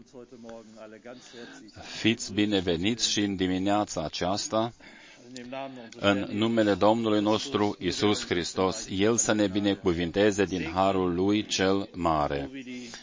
Fiți bineveniți și în dimineața aceasta, în numele Domnului nostru Iisus Hristos, El să ne binecuvinteze din harul Lui cel mare.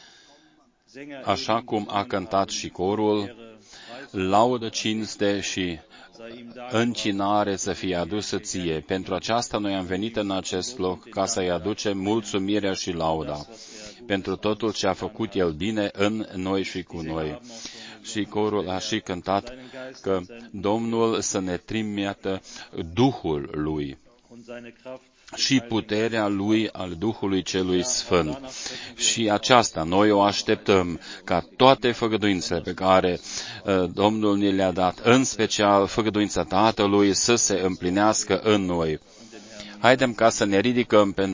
Așa cum a cântat și corul, laudă, cinste și încinare să fie adusă ție. Pentru aceasta noi am venit în acest loc ca să-i aducem mulțumirea și lauda pentru totul ce a făcut El bine în noi și cu noi. Și corul a și cântat că Domnul să ne trimită Duhul Lui și puterea Lui al Duhului Celui Sfânt. Și aceasta noi o așteptăm ca toate făgăduințele pe care Domnul ne le-a dat, în special făgăduința Tatălui, să se împlinească în noi. Haidem ca să ne ridicăm pentru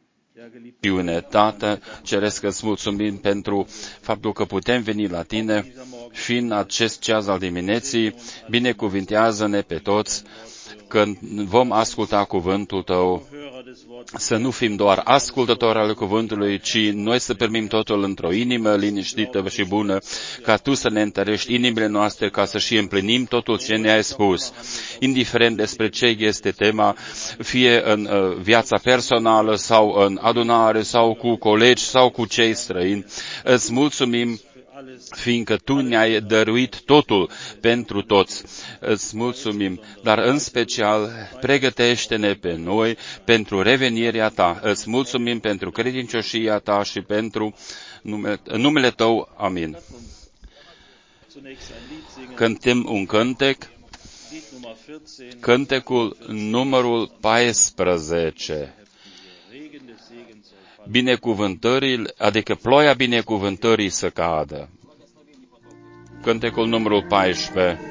Tată, ceresc că-ți mulțumim pentru faptul că putem veni la Tine și în acest ceas al dimineții, binecuvintează-ne pe toți când vom asculta cuvântul Tău, să nu fim doar ascultători ale cuvântului, ci noi să primim totul într-o inimă liniștită și bună, ca Tu să ne întărești inimile noastre, ca să și împlinim totul ce ne-ai spus, indiferent despre ce este tema, fie în viața personală sau în adunare sau cu colegi sau cu cei străini. Îți mulțumim, fiindcă Tu ne-ai dăruit totul pentru toți. Îți mulțumim, dar în special pregătește-ne pe noi pentru revenirea Ta. Îți mulțumim pentru credincioșia Ta și pentru numele Tău. Amin. Cântăm un cântec, cântecul numărul 14. Binecuvântării, adică ploaia binecuvântării să cadă. Cântecul numărul 14.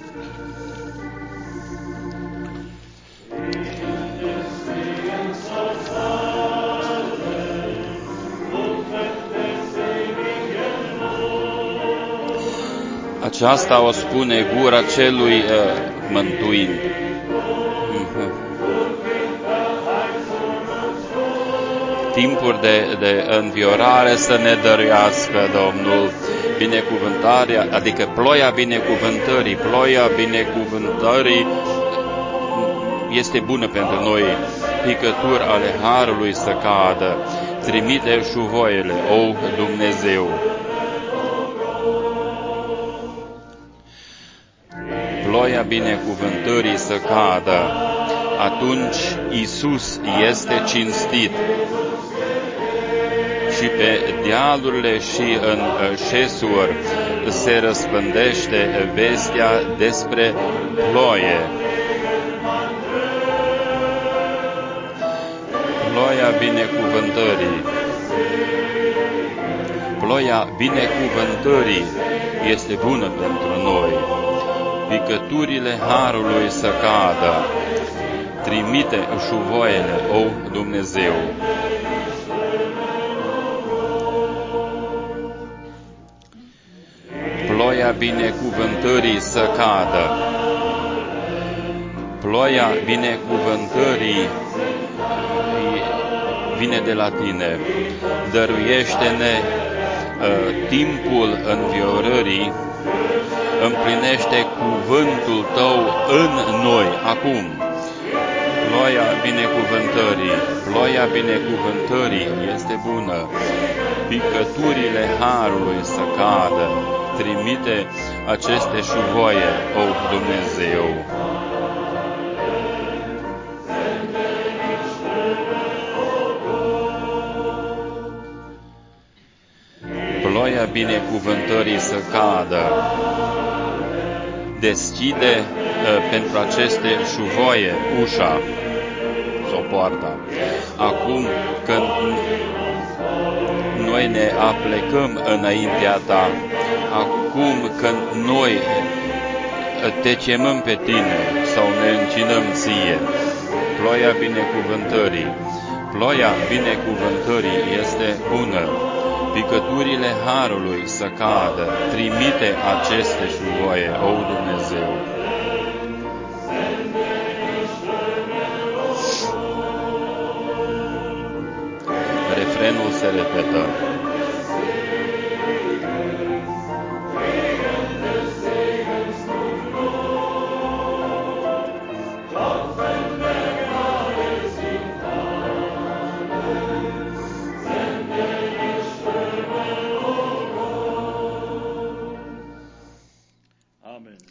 Aceasta o spune gura celui mântuind. Timpuri de înviorare să ne dăruiască Domnul. Binecuvântarea, adică ploaia binecuvântării este bună pentru noi. Picături ale harului să cadă. Trimite șuvoiele, o Dumnezeu. Ploaia binecuvântării să cadă. Atunci Iisus este cinstit. Și pe dealurile și în șesuri se răspândește vestea despre ploaie. Ploaia binecuvântării. Ploaia binecuvântării este bună pentru noi. Picăturile harului să cadă. Trimite șuvoiele, o Dumnezeu. Ploaia binecuvântării să cadă. Ploaia binecuvântării vine de la Tine. Dăruiește-ne timpul înviorării. Împlinește cuvântul Tău în noi, acum. Ploaia binecuvântării este bună. Picăturile harului să cadă. Trimite aceste șuvoaie, o Dumnezeu. Ploaia binecuvântării să cadă. Deschide pentru aceste șuvoaie ușa sau poarta. Acum când noi ne aplecăm înaintea Ta, acum când noi Te chemăm pe Tine sau ne închinăm Ție, ploaia binecuvântării este bună. Picăturile harului să cadă. Trimite aceste șuvoaie, o Dumnezeu. Refrenul se repetă.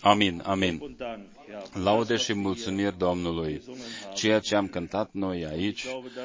Amin, amin. Laude și mulțumiri Domnului. Ceea ce am cântat noi aici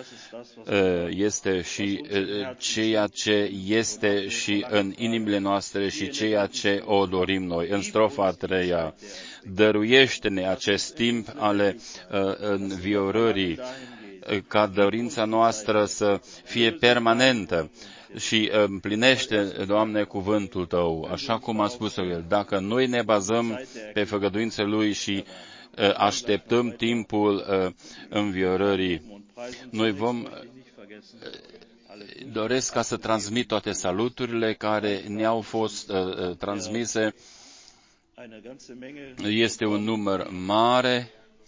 este și ceea ce este și în inimile noastre și ceea ce o dorim noi. În strofa a treia, dăruiește-ne acest timp ale înviorării, ca dorința noastră să fie permanentă și împlinește, Doamne, cuvântul Tău, așa cum a spus-o El. Dacă noi ne bazăm pe făgăduințele Lui și așteptăm timpul înviorării, noi vom doresc ca să transmit toate saluturile care ne-au fost transmise. Este un număr mare,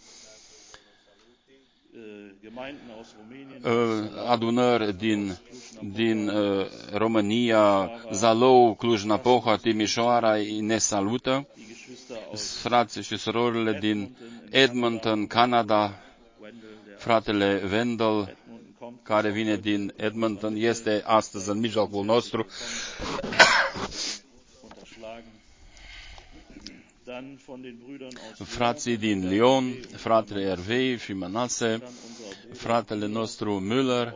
adunări din România, Zalău, Cluj-Napoca, Timișoara ne salută, frații și surorile din Edmonton, Canada, fratele Wendell, care vine din Edmonton, este astăzi în mijlocul nostru. Frații din Lyon, fratele Hervei și Manasse, fratele nostru Müller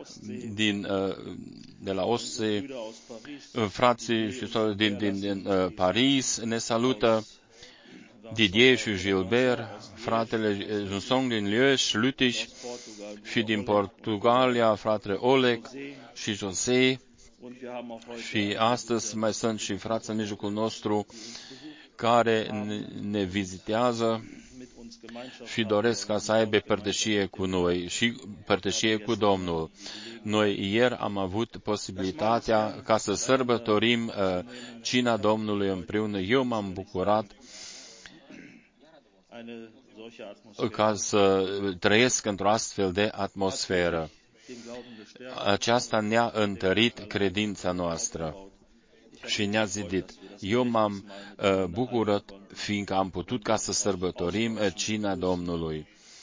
de la Osce, frații și din Paris ne salută, Didier și Gilbert, fratele Junson din Liège, Lüttich și din Portugalia, fratele Oleg și José, și astăzi mai sunt și frații în mijlocul nostru care ne vizitează și doresc ca să aibă părtășie cu noi și părtășie cu Domnul. Noi ieri am avut posibilitatea ca să sărbătorim cina Domnului împreună. Eu m-am bucurat ca să trăiesc într-o astfel de atmosferă. Aceasta ne-a întărit credința noastră și ne-a zidit. Eu m-am bucurat fiindcă am putut ca să sărbătorim cina Domnului.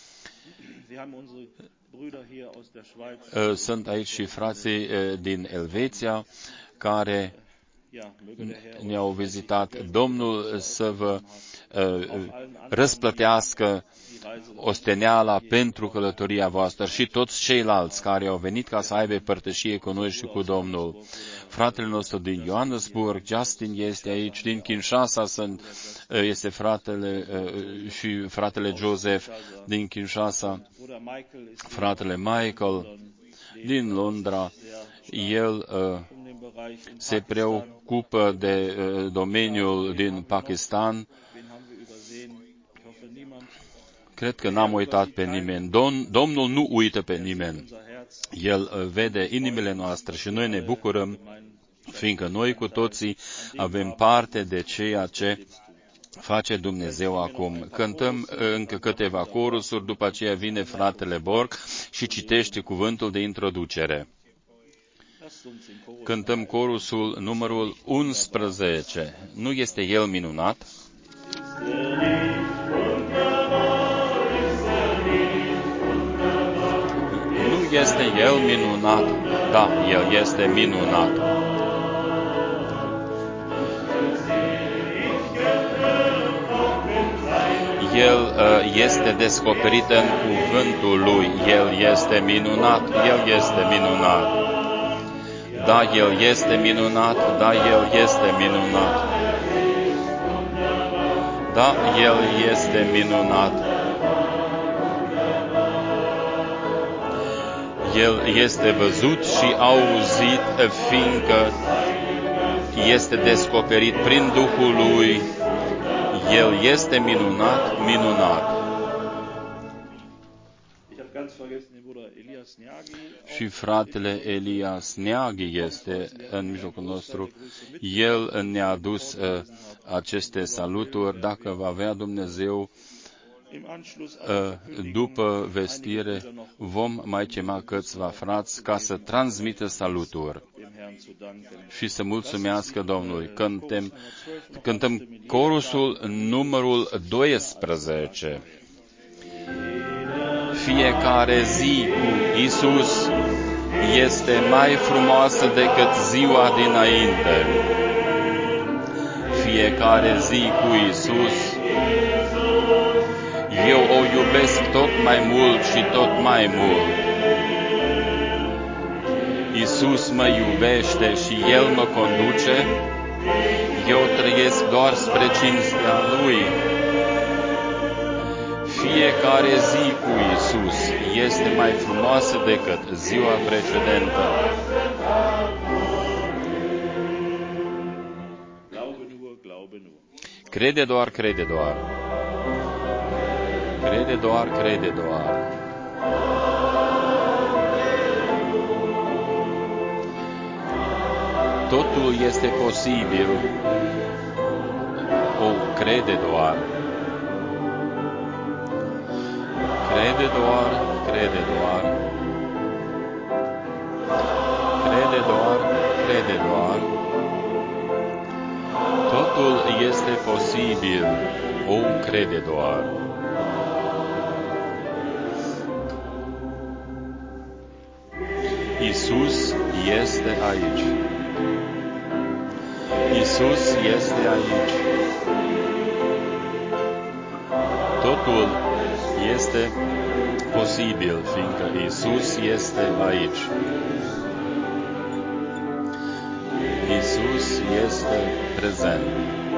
Sunt aici și frații din Elveția care ne-au vizitat. Domnul să vă răsplătească osteneala pentru călătoria voastră și toți ceilalți care au venit ca să aibă părtășie cu noi și cu Domnul. Fratele nostru din Johannesburg, Justin, este aici, din Kinshasa este fratele și fratele Joseph din Kinshasa, fratele Michael din Londra. El se preocupă de domeniul din Pakistan. Cred că n-am uitat pe nimeni. Domnul nu uită pe nimeni. El vede inimile noastre și noi ne bucurăm, fiindcă noi cu toții avem parte de ceea ce face Dumnezeu acum. Cântăm încă câteva corusuri, după aceea vine fratele Borg și citește cuvântul de introducere. Cântăm corusul numărul 11. Nu este el minunat? Nu este el minunat? Da, el este minunat. El este descoperit în cuvântul lui. El este minunat. El este minunat. Da, el este minunat. Da, el este minunat. Da, el este minunat. El este văzut și auzit, fiindcă este descoperit prin Duhul lui. El este minunat, minunat. Și fratele Elias Neaghi este în mijlocul nostru. El ne-a adus aceste saluturi. Dacă va avea Dumnezeu, după vestire, vom mai chema câțiva frați ca să transmită saluturi și să mulțumească Domnului. Cântăm corusul numărul 12. Fiecare zi cu Isus este mai frumoasă decât ziua dinainte. Fiecare zi cu Isus Eu o iubesc tot mai mult și tot mai mult. Iisus mă iubește și El mă conduce. Eu trăiesc doar spre cinstea Lui. Fiecare zi cu Iisus este mai frumoasă decât ziua precedentă. Crede doar, crede doar. Crede doar, crede doar. Totul este posibil. O, crede doar. Crede doar, crede doar. Crede doar, crede doar. Totul este posibil. O, crede doar. Iisus este aici. Iisus este aici. Totul este posibil, fiindcă Iisus este aici. Iisus este prezent.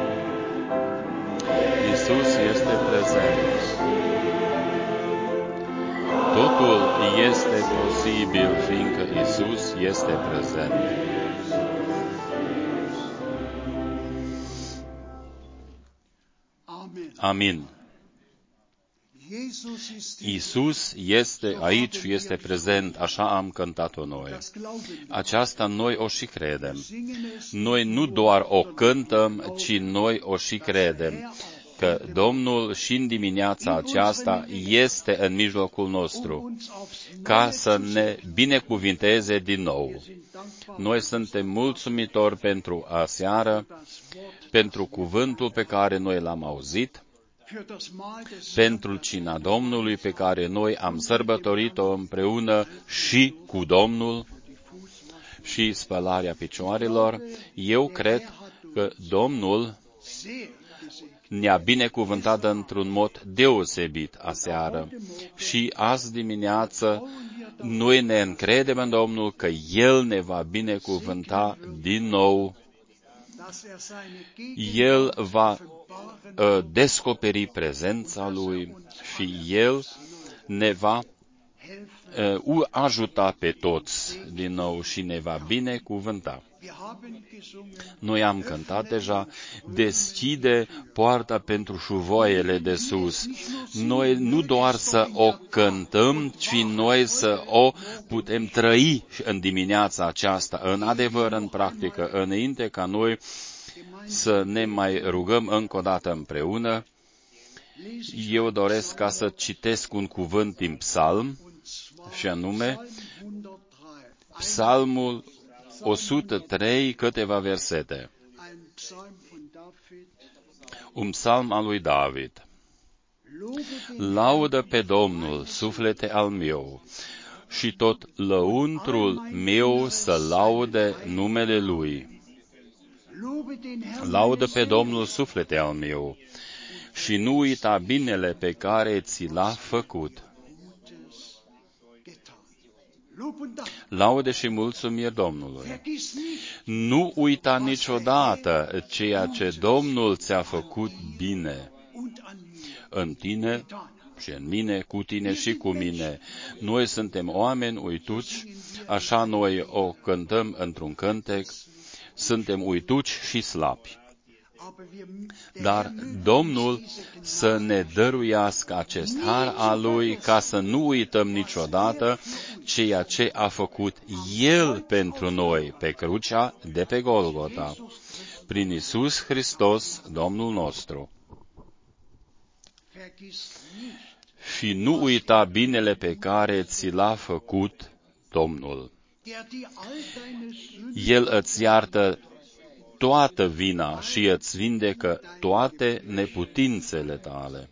Iisus este prezent. Totul este posibil, fiindcă Iisus este prezent. Amin. Iisus este aici și este prezent, așa am cântat-o noi. Aceasta noi o și credem. Noi nu doar o cântăm, ci noi o și credem că Domnul și în dimineața aceasta este în mijlocul nostru, ca să ne binecuvinteze din nou. Noi suntem mulțumitori pentru aseară, pentru cuvântul pe care noi l-am auzit, pentru cina Domnului pe care noi am sărbătorit-o împreună și cu Domnul și spălarea picioarelor. Eu cred că Domnul ne-a binecuvântat într-un mod deosebit aseară și azi dimineață noi ne încredem în Domnul că El ne va binecuvânta din nou. El va descoperi prezența Lui și El ne va ajuta pe toți din nou și ne va binecuvânta. Noi am cântat deja, deschide poarta pentru șuvoaiele de sus. Noi nu doar să o cântăm, ci noi să o putem trăi în dimineața aceasta, în adevăr, în practică, înainte ca noi să ne mai rugăm încă o dată împreună. Eu doresc ca să citesc un cuvânt din psalm, și anume psalmul 103, câteva versete. Un psalm al lui David. Laudă pe Domnul, suflete al meu, și tot lăuntrul meu să laude numele Lui. Laudă pe Domnul, suflete al meu, și nu uita binele pe care ți l-a făcut. Laude și mulțumiri Domnului. Nu uita niciodată ceea ce Domnul ți-a făcut bine în tine și în mine, cu tine și cu mine. Noi suntem oameni uituci, așa noi o cântăm într-un cântec, suntem uituci și slabi. Dar Domnul să ne dăruiască acest har al Lui ca să nu uităm niciodată ceea ce a făcut El pentru noi pe crucea de pe Golgota, prin Iisus Hristos, Domnul nostru. Și nu uita binele pe care ți l-a făcut Domnul. El îți iartă toată vina și îți vindecă toate neputințele tale.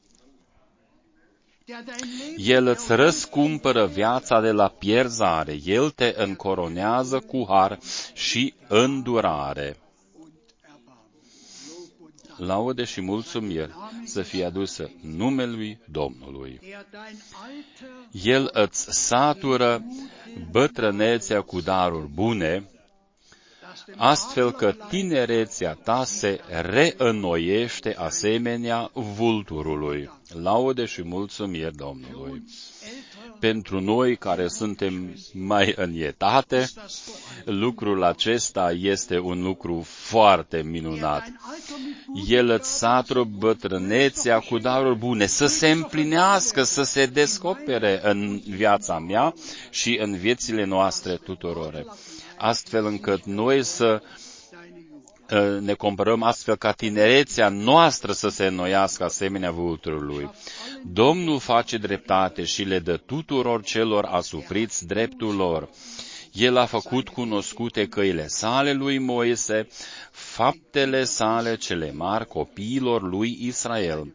El îți răscumpără viața de la pierzare, El te încoronează cu har și îndurare. Laudă și mulțumiri să fie adusă numelui Domnului. El îți satură bătrânețea cu daruri bune, astfel că tinerețea ta se reînnoiește asemenea vulturului. Laude și mulțumiri Domnului. Pentru noi care suntem mai înietate, lucrul acesta este un lucru foarte minunat. El îți satură bătrânețea cu daruri bune, să se împlinească, să se descopere în viața mea și în viețile noastre tuturor, astfel încât noi să ne comparăm astfel ca tinerețea noastră să se înnoiască asemenea vulturului. Domnul face dreptate și le dă tuturor celor asupriți dreptul lor. El a făcut cunoscute căile sale lui Moise, faptele sale cele mari copiilor lui Israel.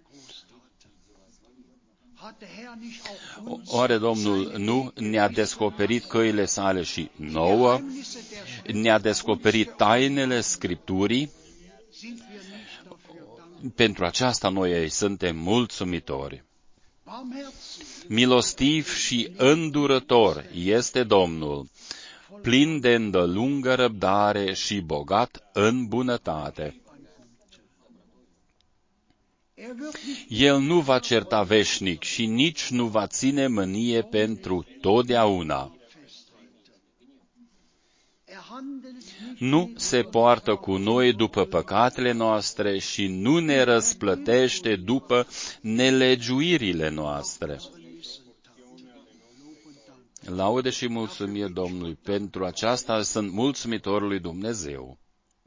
Oare Domnul nu ne-a descoperit căile sale și nouă? Ne-a descoperit tainele Scripturii? Pentru aceasta noi suntem mulțumitori. Milostiv și îndurător este Domnul, plin de îndelungă răbdare și bogat în bunătate. El nu va certa veșnic și nici nu va ține mânie pentru totdeauna. Nu se poartă cu noi după păcatele noastre și nu ne răsplătește după nelegiuirile noastre. Laude și mulțumiri Domnului, pentru aceasta sunt mulțumitor lui Dumnezeu.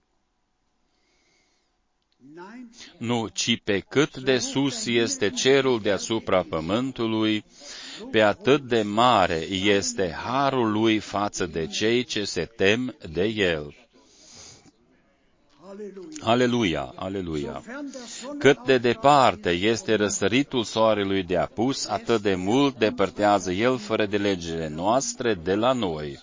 Nu, ci pe cât de sus este cerul deasupra pământului, pe atât de mare este harul lui față de cei ce se tem de el. Aleluia, aleluia! Cât de departe este răsăritul soarelui de apus, atât de mult depărtează el fără de legile noastre de la noi.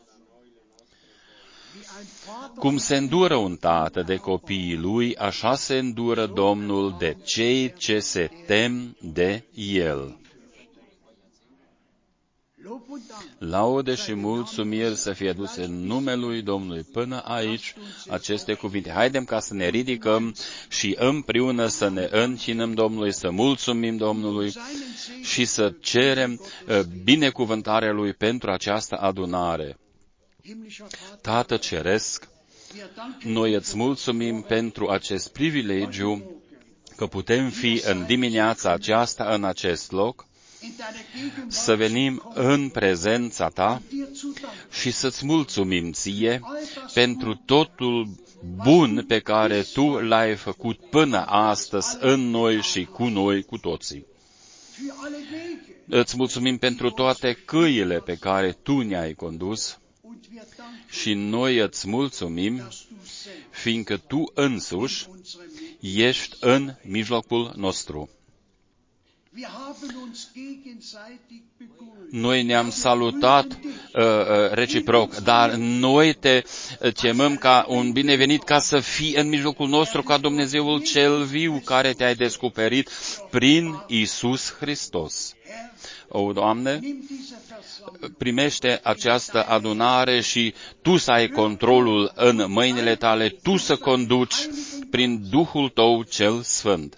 Cum se îndură un tată de copiii lui, așa se îndură Domnul de cei ce se tem de el. Laude și mulțumiri să fie aduse în numele lui Domnului. Până aici, aceste cuvinte. Haidem ca să ne ridicăm și împreună să ne închinăm Domnului, să mulțumim Domnului și să cerem binecuvântarea Lui pentru această adunare. Tată Ceresc, noi îți mulțumim pentru acest privilegiu că putem fi în dimineața aceasta în acest loc, să venim în prezența Ta și să-ți mulțumim Ție pentru totul bun pe care Tu l-ai făcut până astăzi în noi și cu noi, cu toții. Îți mulțumim pentru toate căile pe care Tu ne-ai condus și noi îți mulțumim, fiindcă Tu însuși ești în mijlocul nostru. Noi ne-am salutat reciproc, dar noi te chemăm ca un binevenit ca să fii în mijlocul nostru, ca Dumnezeul cel viu care te-ai descoperit prin Iisus Hristos. O, Doamne, primește această adunare și Tu să ai controlul în mâinile Tale, Tu să conduci prin Duhul Tău cel Sfânt.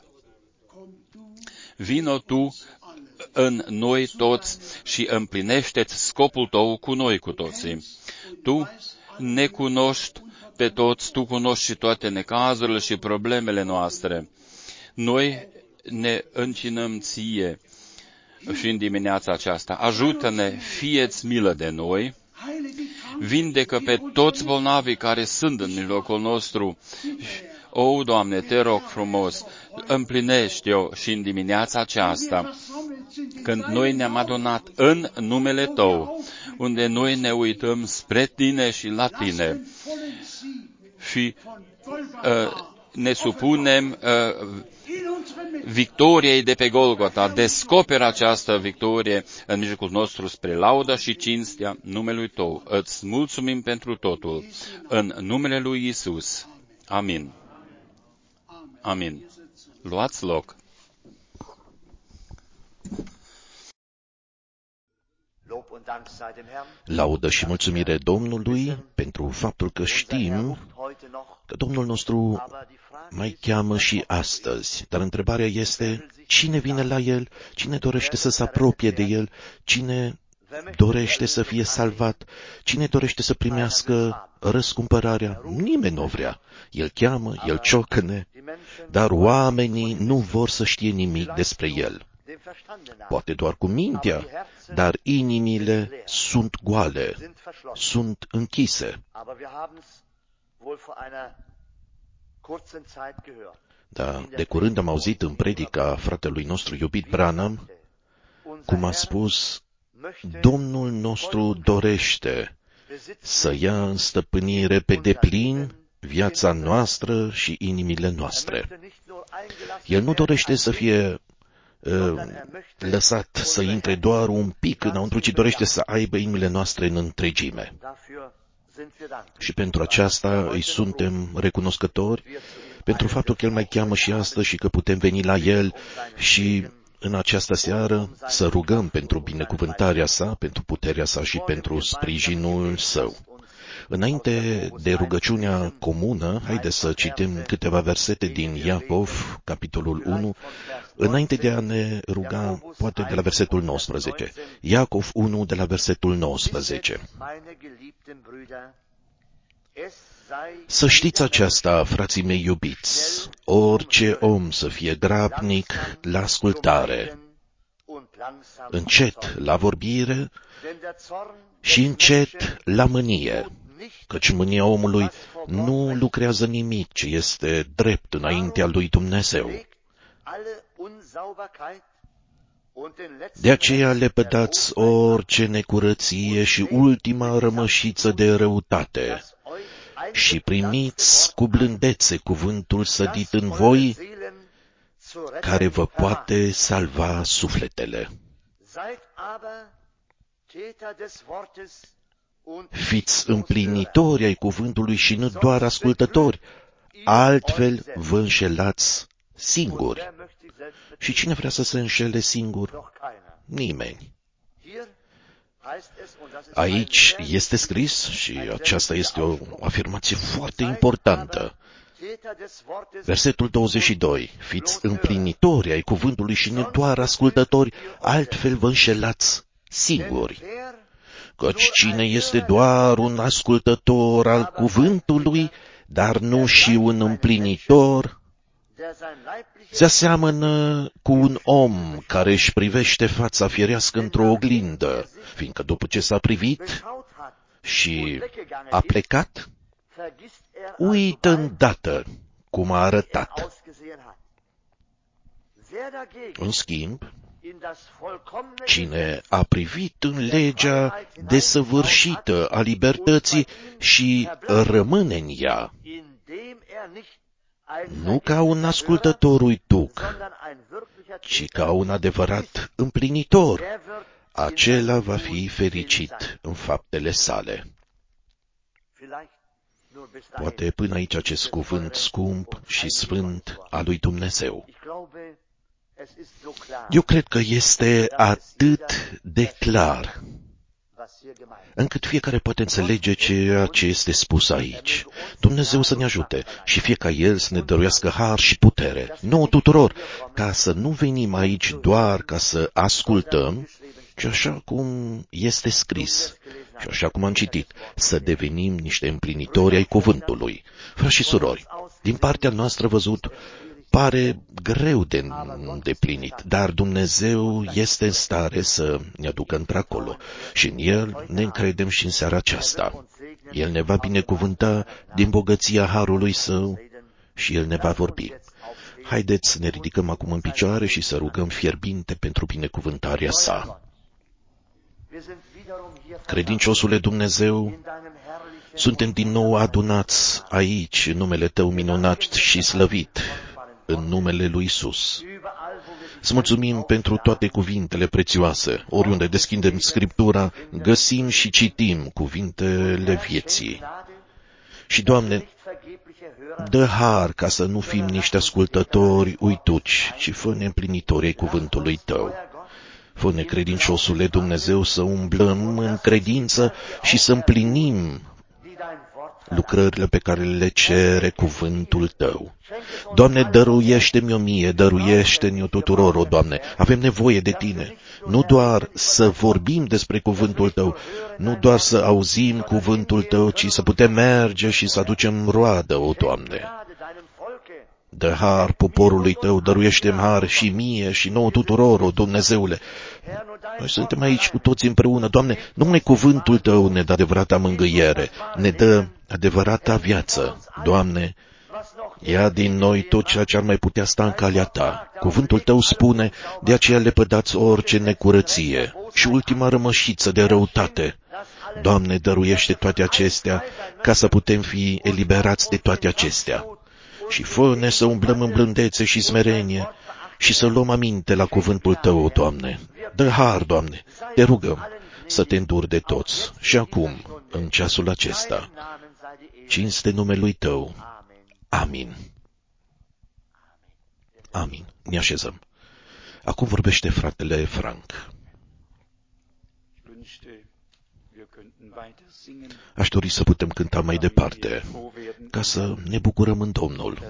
Vino Tu în noi toți și împlinește-ți scopul Tău cu noi cu toții. Tu ne cunoști pe toți, Tu cunoști și toate necazurile și problemele noastre. Noi ne închinăm Ție și în dimineața aceasta. Ajută-ne, fie-ți milă de noi, vindecă pe toți bolnavii care sunt în mijlocul nostru. O, Doamne, te rog frumos, împlinește-o și în dimineața aceasta, când noi ne-am adunat în numele Tău, unde noi ne uităm spre Tine și la Tine și ne supunem victoriei de pe Golgota. Descoperă această victorie în mijlocul nostru spre lauda și cinstea numelui Tău. Îți mulțumim pentru totul. În numele lui Iisus. Amin. Amin. Luați loc. Laudă și mulțumire Domnului pentru faptul că știm că Domnul nostru mai cheamă și astăzi. Dar întrebarea este, cine vine la El? Cine dorește să se apropie de El? Cine dorește să fie salvat? Cine dorește să primească răscumpărarea? Nimeni nu vrea. El cheamă, El ciocăne, dar oamenii nu vor să știe nimic despre El. Poate doar cu mintea, dar inimile sunt goale, sunt închise. Da, de curând am auzit în predica fratelui nostru iubit Branham, cum a spus, Domnul nostru dorește să ia în stăpânire pe deplin viața noastră și inimile noastre. El nu dorește să fie lăsat să intre doar un pic înăuntru, ci dorește să aibă inimile noastre în întregime. Și pentru aceasta îi suntem recunoscători, pentru faptul că El mai cheamă și astăzi și că putem veni la El și în această seară să rugăm pentru binecuvântarea Sa, pentru puterea Sa și pentru sprijinul Său. Înainte de rugăciunea comună, haideți să citim câteva versete din Iacov, capitolul 1, înainte de a ne ruga, poate de la versetul 19. Iacov 1, de la versetul 19. Să știți aceasta, frații mei iubiți, orice om să fie grabnic la ascultare, încet la vorbire și încet la mânie, căci mânia omului nu lucrează nimic ce este drept înaintea lui Dumnezeu. De aceea lepădați orice necurăție și ultima rămășiță de răutate și primiți cu blândețe cuvântul sădit în voi, care vă poate salva sufletele. Fiți împlinitori ai cuvântului și nu doar ascultători, altfel vă înșelați singuri. Și cine vrea să se înșele singur? Nimeni. Aici este scris, și aceasta este o afirmație foarte importantă, versetul 22, fiți împlinitori ai cuvântului și nu doar ascultători, altfel vă înșelați singuri. Căci cine este doar un ascultător al cuvântului, dar nu și un împlinitor, se aseamănă cu un om care își privește fața firească într-o oglindă, fiindcă după ce s-a privit și a plecat, uită îndată cum a arătat. În schimb, cine a privit în legea desăvârșită a libertății și rămâne în ea, nu ca un ascultător uituc, ci ca un adevărat împlinitor, acela va fi fericit în faptele sale. Poate până aici acest cuvânt scump și sfânt al lui Dumnezeu. Eu cred că este atât de clar, încât fiecare poate înțelege ceea ce este spus aici. Dumnezeu să ne ajute și fie ca El să ne dăruiască har și putere, nouă tuturor, ca să nu venim aici doar ca să ascultăm, ci așa cum este scris și așa cum am citit, să devenim niște împlinitori ai cuvântului. Frați și surori, din partea noastră văzut, pare greu de îndeplinit, dar Dumnezeu este în stare să ne aducă într-acolo și în El ne încredem și în seara aceasta. El ne va binecuvânta din bogăția harului Său și El ne va vorbi. Haideți să ne ridicăm acum în picioare și să rugăm fierbinte pentru binecuvântarea Sa. Credinciosule Dumnezeu, suntem din nou adunați aici în numele Tău minunat și slăvit, în numele lui Iisus. Îți mulțumim pentru toate cuvintele prețioase. Oriunde deschidem Scriptura, găsim și citim cuvintele vieții. Și, Doamne, dă har ca să nu fim niște ascultători uituci, ci fă-ne împlinitori ai cuvântului Tău. Fă-ne, credinciosule Dumnezeu, să umblăm în credință și să împlinim lucrările pe care le cere cuvântul Tău. Doamne, dăruiește-mi-o mie, dăruiește-ne-o tuturor, o Doamne. Avem nevoie de Tine. Nu doar să vorbim despre cuvântul Tău, nu doar să auzim cuvântul Tău, ci să putem merge și să aducem roadă, o Doamne. Dă har poporului Tău, dăruiește-mi har și mie și nouă tuturor, o Dumnezeule. Noi suntem aici cu toți împreună, Doamne, numai cuvântul Tău ne dă adevărata mângâiere, ne dă adevărata viață. Doamne, ia din noi tot ceea ce ar mai putea sta în calea Ta. Cuvântul Tău spune, de aceea lepădați orice necurăție și ultima rămășiță de răutate. Doamne, dăruiește toate acestea ca să putem fi eliberați de toate acestea. Și fă-ne să umblăm în blândețe și smerenie și să luăm aminte la cuvântul Tău, Doamne. Dă har, Doamne, te rugăm să te înduri de toți și acum, în ceasul acesta. Cinste numelui Tău. Amin. Amin. Ne așezăm. Acum vorbește fratele Frank. Aș dori să putem cânta mai departe, ca să ne bucurăm în Domnul.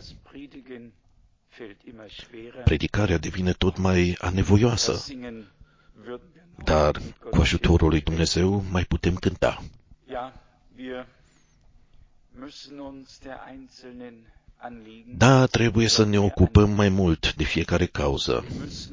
Predicarea devine tot mai anevoioasă, dar cu ajutorul lui Dumnezeu mai putem cânta. Da, trebuie să ne ocupăm mai mult de fiecare cauză.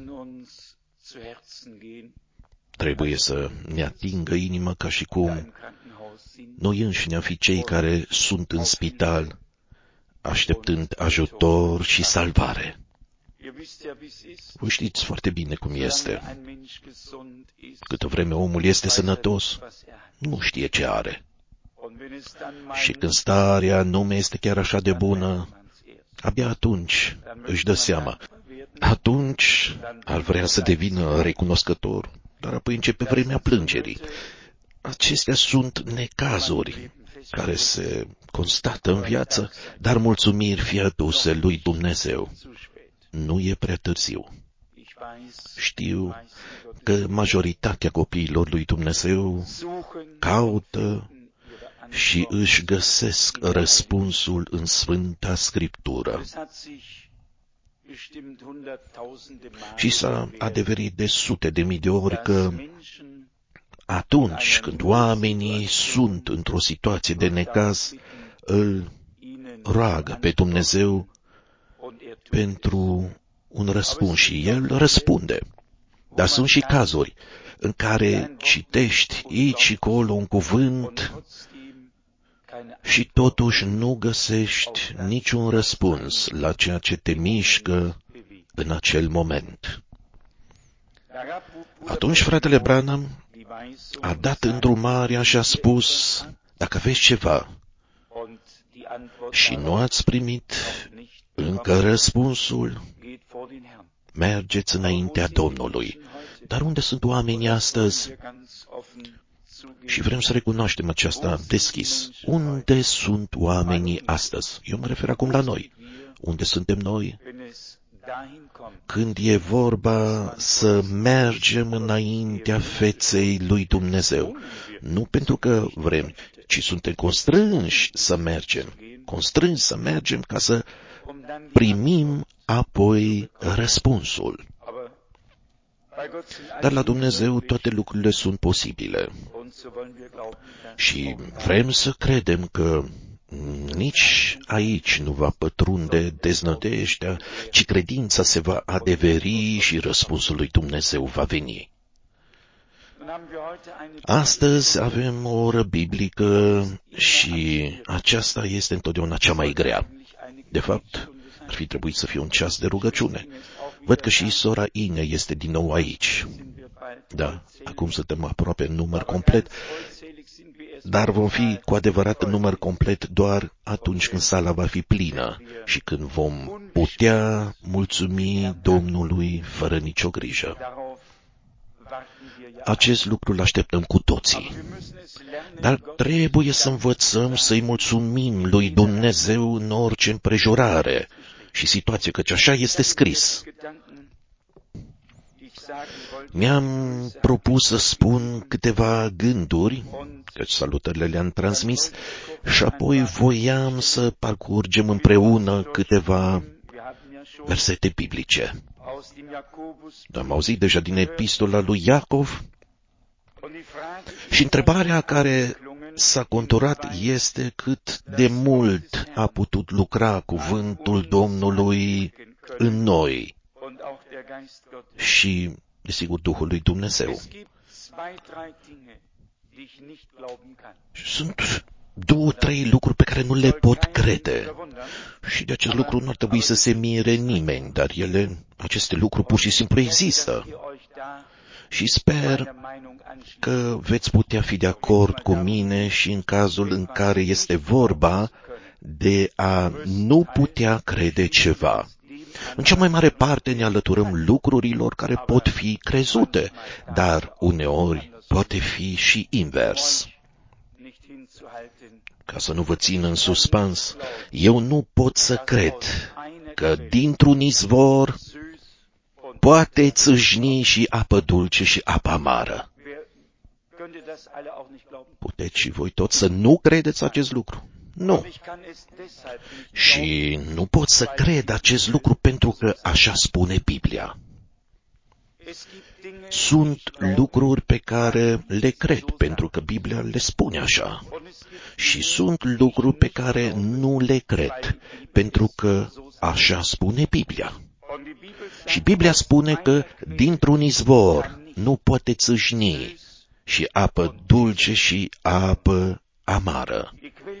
Trebuie să ne atingă inima ca și cum noi înșine am fi cei care sunt în spital, așteptând ajutor și salvare. Voi știți foarte bine cum este. Câtă vreme omul este sănătos, nu știe ce are. Și când starea nu mai este chiar așa de bună, abia atunci își dă seama. Atunci ar vrea să devină recunoscător, dar apoi începe vremea plângerii. Acestea sunt necazuri care se constată în viață, dar mulțumiri fie aduse lui Dumnezeu. Nu e prea târziu. Știu că majoritatea copiilor lui Dumnezeu caută și își găsesc răspunsul în Sfânta Scriptură. Și s-a adeverit de sute de mii de ori că atunci când oamenii sunt într-o situație de necaz, îl roagă pe Dumnezeu pentru un răspuns și El răspunde. Dar sunt și cazuri în care citești aici și acolo un cuvânt și totuși nu găsești niciun răspuns la ceea ce te mișcă în acel moment. Atunci fratele Branham a dat îndrumarea și a spus, dacă aveți ceva și nu ați primit încă răspunsul, mergeți înaintea Domnului. Dar unde sunt oamenii astăzi? Și vrem să recunoaștem aceasta deschis. Unde sunt oamenii astăzi? Eu mă refer acum la noi. Unde suntem noi? Când e vorba să mergem înaintea feței lui Dumnezeu. Nu pentru că vrem, ci suntem constrânși să mergem. Constrânși să mergem ca să primim apoi răspunsul. Dar la Dumnezeu toate lucrurile sunt posibile. Și vrem să credem că nici aici nu va pătrunde deznădejdea, ci credința se va adeveri și răspunsul lui Dumnezeu va veni. Astăzi avem o oră biblică și aceasta este întotdeauna cea mai grea. De fapt, ar fi trebuit să fie un ceas de rugăciune. Văd că și sora Ine este din nou aici. Da, acum suntem aproape în număr complet, dar vom fi cu adevărat în număr complet doar atunci când sala va fi plină și când vom putea mulțumi Domnului fără nicio grijă. Acest lucru îl așteptăm cu toții. Dar trebuie să învățăm să-i mulțumim lui Dumnezeu în orice împrejurare și situație, căci așa este scris. Mi-am propus să spun câteva gânduri, căci salutările le-am transmis, și apoi voiam să parcurgem împreună câteva versete biblice. Am auzit deja din epistola lui Iacov și întrebarea care s-a conturat este cât de mult a putut lucra cuvântul Domnului în noi și, desigur, Duhul lui Dumnezeu. Sunt 2-3 lucruri pe care nu le pot crede. Și de acest lucru nu ar trebui să se mire nimeni, dar aceste lucruri pur și simplu există. Și sper că veți putea fi de acord cu mine și în cazul în care este vorba de a nu putea crede ceva. În cea mai mare parte ne alăturăm lucrurilor care pot fi crezute, dar uneori poate fi și invers. Ca să nu vă țin în suspans, eu nu pot să cred că dintr-un izvor poate țâșni și apă dulce și apă amară. Puteți și voi toți să nu credeți acest lucru? Nu. Și nu pot să cred acest lucru pentru că așa spune Biblia. Sunt lucruri pe care le cred pentru că Biblia le spune așa. Și sunt lucruri pe care nu le cred pentru că așa spune Biblia. Și Biblia spune că dintr-un izvor nu poate țâșni și apă dulce și apă amară.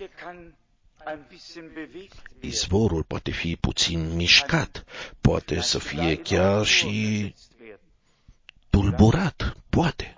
Izvorul poate fi puțin mișcat, poate să fie chiar și tulburat, poate.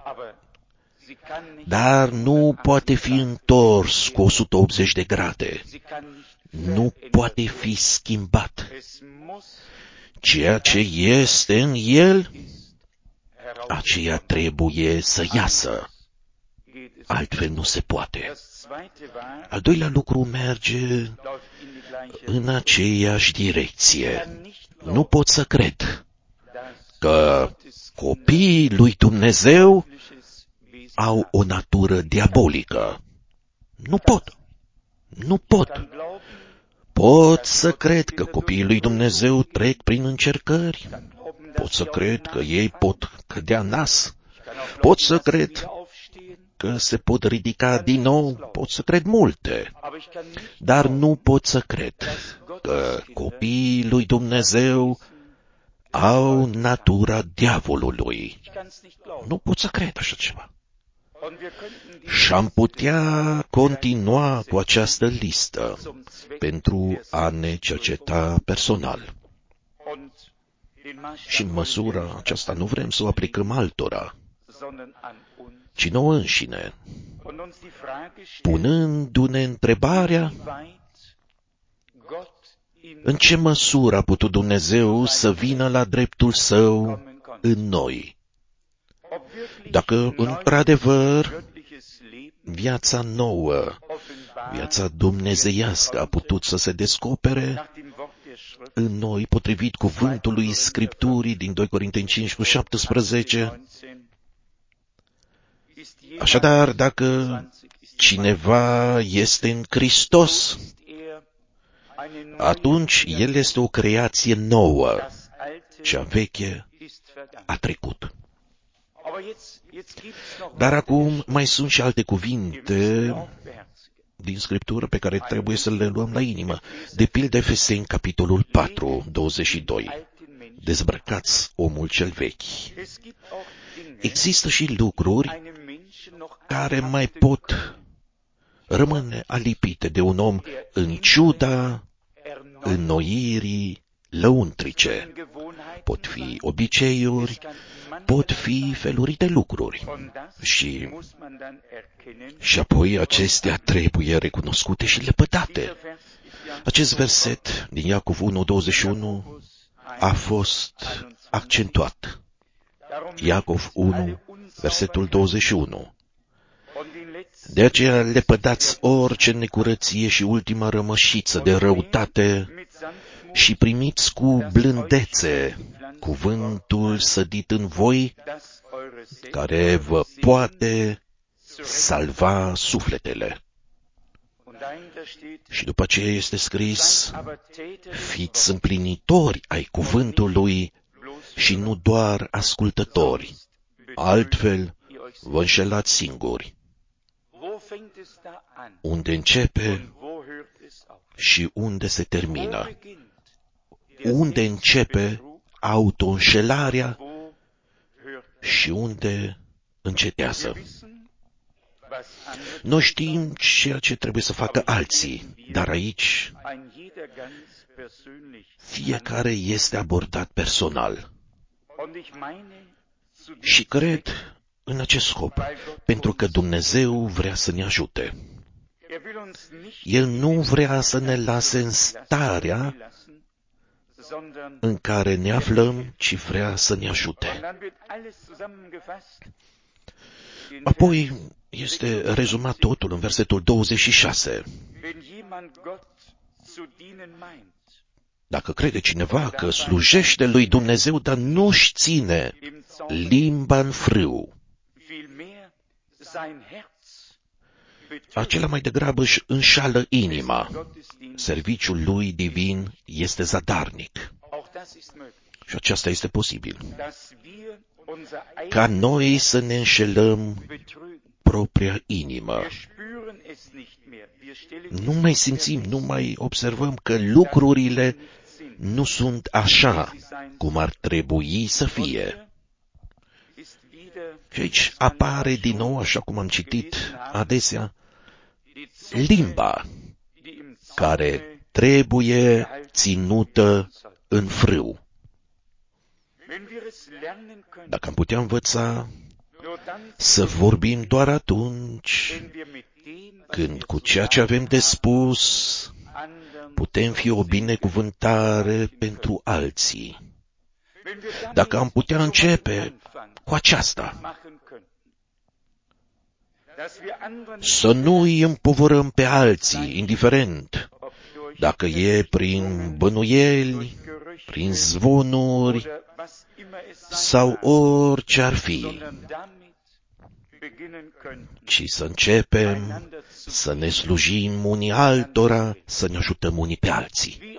Dar nu poate fi întors cu 180 de grade. Nu poate fi schimbat. Ceea ce este în el, aceea trebuie să iasă. Altfel nu se poate. Al doilea lucru merge în aceeași direcție. Nu pot să cred că copiii lui Dumnezeu au o natură diabolică. Nu pot. Nu pot. Pot să cred că copiii lui Dumnezeu trec prin încercări. Pot să cred că ei pot cădea în nas. Pot să cred că se pot ridica din nou. Pot să cred multe. Dar nu pot să cred că copiii lui Dumnezeu au natura diavolului. Nu pot să cred așa ceva. Și am putea continua cu această listă pentru a ne cerceta personal. Și în măsura aceasta nu vrem să o aplicăm altora, ci nouă înșine, punându-ne întrebarea în ce măsură a putut Dumnezeu să vină la dreptul Său în noi. Dacă, într-adevăr, viața nouă, viața dumnezeiască a putut să se descopere în noi, potrivit cuvântului Scripturii din 2 Corinteni 5:17. Așadar, dacă cineva este în Hristos, atunci el este o creație nouă. Cea veche a trecut. Dar acum mai sunt și alte cuvinte din Scriptură pe care trebuie să le luăm la inimă. De pildă Efeseni, capitolul 4, 22. Dezbrăcați omul cel vechi. Există și lucruri care mai pot rămâne alipite de un om în ciuda înnoirii lăuntrice. Pot fi obiceiuri, pot fi feluri de lucruri. Și apoi acestea trebuie recunoscute și lepădate. Acest verset din Iacov 1:21 a fost accentuat. Iacov 1, versetul 21. De aceea lepădați orice necurăție și ultima rămășiță de răutate și primiți cu blândețe cuvântul sădit în voi, care vă poate salva sufletele. Și după aceea este scris, fiți împlinitori ai cuvântului și nu doar ascultători, altfel vă înșelați singuri. Unde începe și unde se termină? Unde începe autoînșelarea și unde încetează? Noi știm ceea ce trebuie să facă alții, dar aici fiecare este abordat personal. Și cred în acest scop, pentru că Dumnezeu vrea să ne ajute. El nu vrea să ne lase în starea în care ne aflăm, ci vrea să ne ajute. Apoi este rezumat totul în versetul 26. Dacă crede cineva că slujește lui Dumnezeu, dar nu-și ține limba în frâu, acela mai degrabă își înșală inima. Serviciul lui divin este zadarnic. Și aceasta este posibil. Ca noi să ne înșelăm propria inimă. Nu mai simțim, nu mai observăm că lucrurile nu sunt așa cum ar trebui să fie. Și aici apare din nou, așa cum am citit adesea, limba care trebuie ținută în frâu. Dacă am putea învăța să vorbim doar atunci când cu ceea ce avem de spus putem fi o binecuvântare pentru alții. Dacă am putea începe cu aceasta, să nu îi împovărăm pe alții, indiferent dacă e prin bănuieli, prin zvonuri sau orice ar fi, ci să începem să ne slujim unii altora, să ne ajutăm unii pe alții.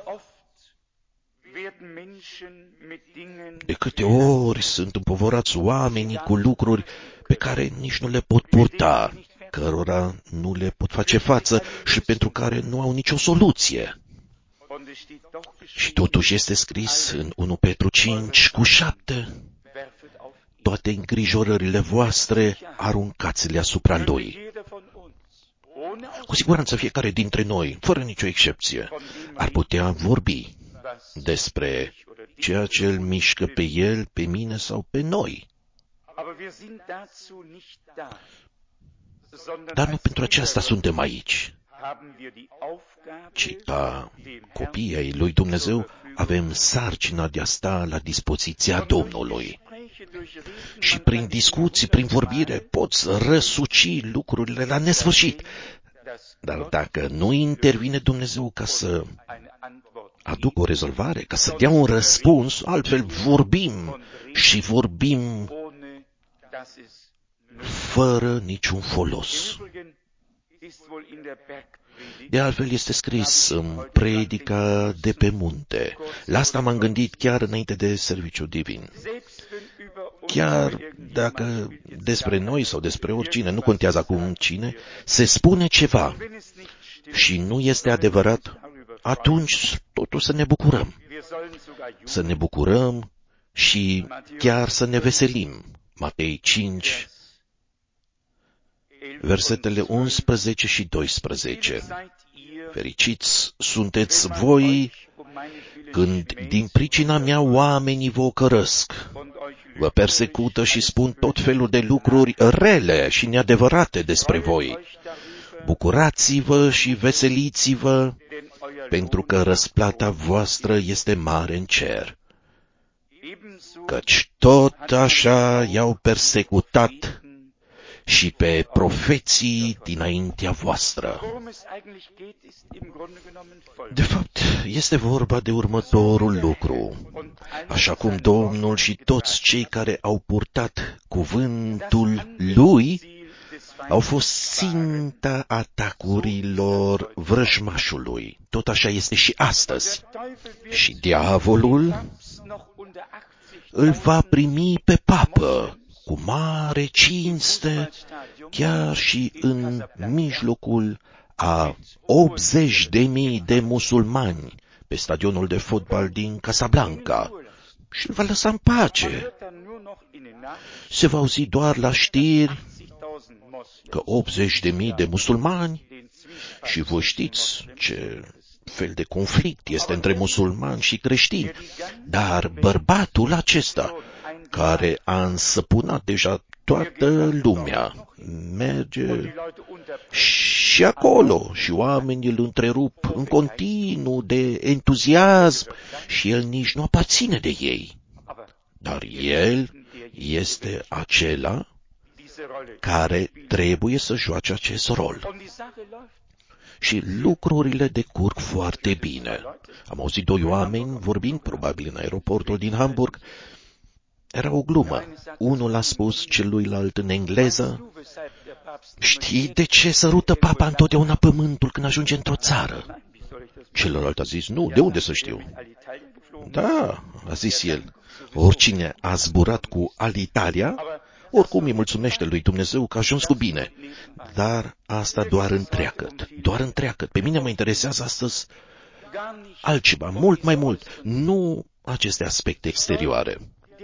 De câte ori sunt împovărați oamenii cu lucruri pe care nici nu le pot purta, cărora nu le pot face față și pentru care nu au nicio soluție. Și totuși este scris în 1 Petru 5:7, toate îngrijorările voastre aruncați-le asupra Lui. Cu siguranță fiecare dintre noi, fără nicio excepție, ar putea vorbi despre ceea ce îl mișcă pe el, pe mine sau pe noi. Dar nu pentru aceasta suntem aici, ci ca copii ai lui Dumnezeu avem sarcina de a sta la dispoziția Domnului. Și prin discuții, prin vorbire, poți răsuci lucrurile la nesfârșit. Dar dacă nu intervine Dumnezeu ca să aducă o rezolvare, ca să dea un răspuns, altfel vorbim și vorbim fără niciun folos. De altfel este scris în predica de pe munte. La asta m-am gândit chiar înainte de serviciul divin. Chiar dacă despre noi sau despre oricine, nu contează acum cine, se spune ceva și nu este adevărat, atunci totuși să ne bucurăm. Să ne bucurăm și chiar să ne veselim. Matei 5, versetele 11 și 12. Fericiți sunteți voi când din pricina mea oamenii vă ocărăsc, vă persecută și spun tot felul de lucruri rele și neadevărate despre voi. Bucurați-vă și veseliți-vă, pentru că răsplata voastră este mare în cer. Căci tot așa i-au persecutat și pe profeții dinaintea voastră. De fapt, este vorba de următorul lucru. Așa cum Domnul și toți cei care au purtat cuvântul Lui au fost ținta atacurilor vrăjmașului. Tot așa este și astăzi. Și diavolul îl va primi pe papă cu mare cinste, chiar și în mijlocul a 80.000 de musulmani pe stadionul de fotbal din Casablanca și îl va lăsa în pace. Se va auzi doar la știri că 80.000 de musulmani, și voi știți ce fel de conflict este între musulmani și creștini, dar bărbatul acesta, care a însăpunat deja toată lumea, merge și acolo și oamenii îl întrerup în continuu de entuziasm și el nici nu aparține de ei. Dar el este acela care trebuie să joace acest rol. Și lucrurile decurg foarte bine. Am auzit doi oameni vorbind, probabil în aeroportul din Hamburg. Era o glumă. Unul a spus celuilalt în engleză: știi de ce sărută papa întotdeauna pământul când ajunge într-o țară? Celălalt a zis: nu, de unde să știu? Da, a zis el, oricine a zburat cu Alitalia, oricum îi mulțumește lui Dumnezeu că a ajuns cu bine. Dar asta doar întreagăt, doar întreagăt. Pe mine mă interesează astăzi altceva, mult mai mult, nu aceste aspecte exterioare.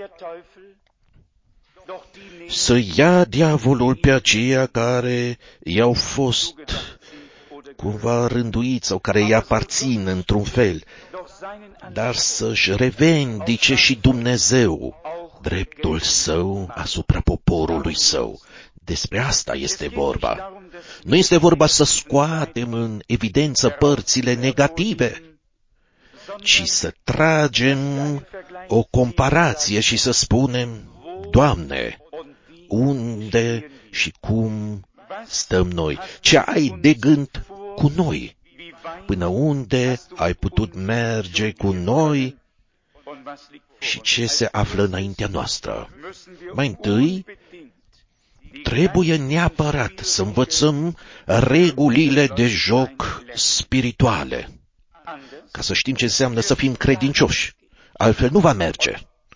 Să ia diavolul pe aceia care i-au fost cumva rânduiți sau care îi aparțin într-un fel, dar să-și revendice și Dumnezeu dreptul său asupra poporului său. Despre asta este vorba. Nu este vorba să scoatem în evidență părțile negative, ci să tragem o comparație și să spunem: Doamne, unde și cum stăm noi? Ce ai de gând cu noi? Până unde ai putut merge cu noi și ce se află înaintea noastră? Mai întâi, trebuie neapărat să învățăm regulile de joc spirituale, ca să știm ce înseamnă să fim credincioși. Altfel nu va merge.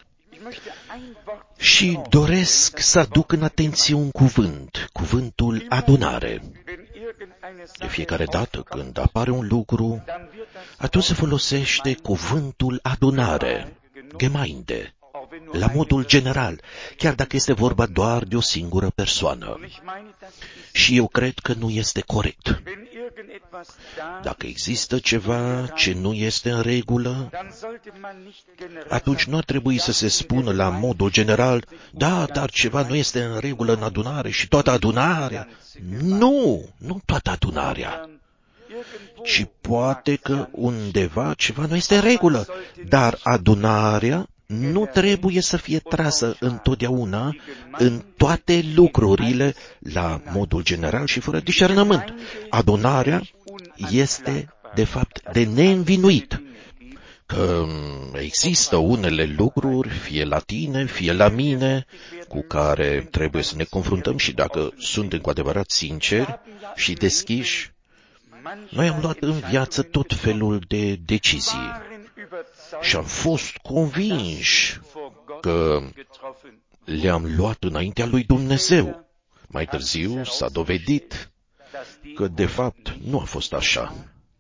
Și doresc să aduc în atenție un cuvânt, cuvântul adunare. De fiecare dată când apare un lucru, atunci se folosește cuvântul adunare, Gemeinde, la modul general, chiar dacă este vorba doar de o singură persoană. Și eu cred că nu este corect. Dacă există ceva ce nu este în regulă, atunci nu ar trebui să se spună la modul general: da, dar ceva nu este în regulă în adunare și toată adunarea. Nu toată adunarea. Și poate că undeva ceva nu este în regulă, dar adunarea nu trebuie să fie trasă întotdeauna în toate lucrurile la modul general și fără discernământ. Adunarea este, de fapt, de neînvinuit. Că există unele lucruri, fie la tine, fie la mine, cu care trebuie să ne confruntăm și dacă suntem cu adevărat sinceri și deschiși, noi am luat în viață tot felul de decizii și am fost convinși că le-am luat înaintea lui Dumnezeu. Mai târziu s-a dovedit că de fapt nu a fost așa.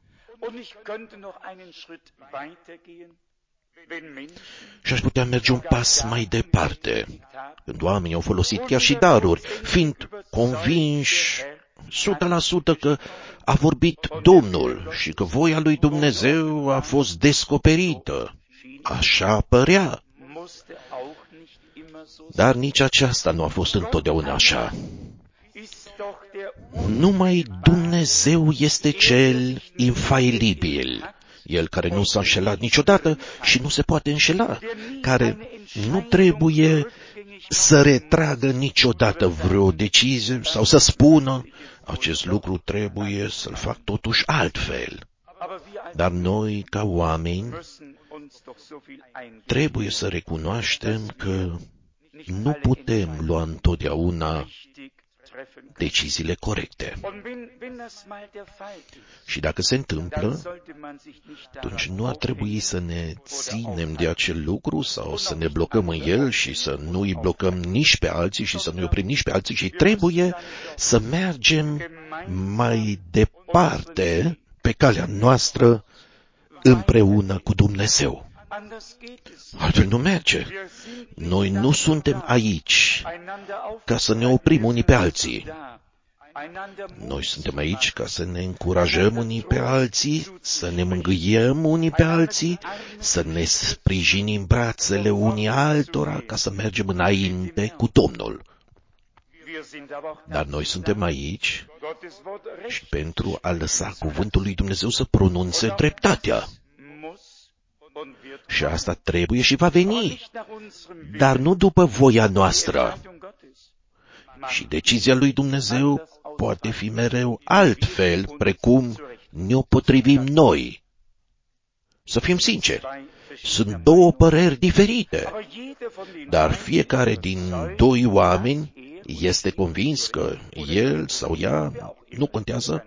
Și aș putea merge un pas mai departe, când oamenii au folosit chiar și daruri, fiind convinși 100% că a vorbit Domnul și că voia lui Dumnezeu a fost descoperită. Așa părea. Dar nici aceasta nu a fost întotdeauna așa. Numai Dumnezeu este cel infailibil, El care nu s-a înșelat niciodată și nu se poate înșela, care nu trebuie să retragă niciodată vreo decizie sau să spună acest lucru trebuie să-l fac totuși altfel. Dar noi, ca oameni, trebuie să recunoaștem că nu putem lua întotdeauna deciziile corecte. Și dacă se întâmplă, atunci nu ar trebui să ne ținem de acel lucru sau să ne blocăm în el și să nu îi blocăm nici pe alții și să nu îi oprim nici pe alții, ci trebuie să mergem mai departe pe calea noastră împreună cu Dumnezeu. Altfel nu merge. Noi nu suntem aici ca să ne oprim unii pe alții. Noi suntem aici ca să ne încurajăm unii pe alții, să ne mângâiem unii pe alții, să ne sprijinim brațele unii altora, ca să mergem înainte cu Domnul. Dar noi suntem aici și pentru a lăsa cuvântul lui Dumnezeu să pronunțe dreptatea. Și asta trebuie și va veni, dar nu după voia noastră. Și decizia lui Dumnezeu poate fi mereu altfel, precum ne-o potrivim noi. Să fim sinceri, sunt două păreri diferite, dar fiecare din doi oameni este convins că el sau ea, nu contează,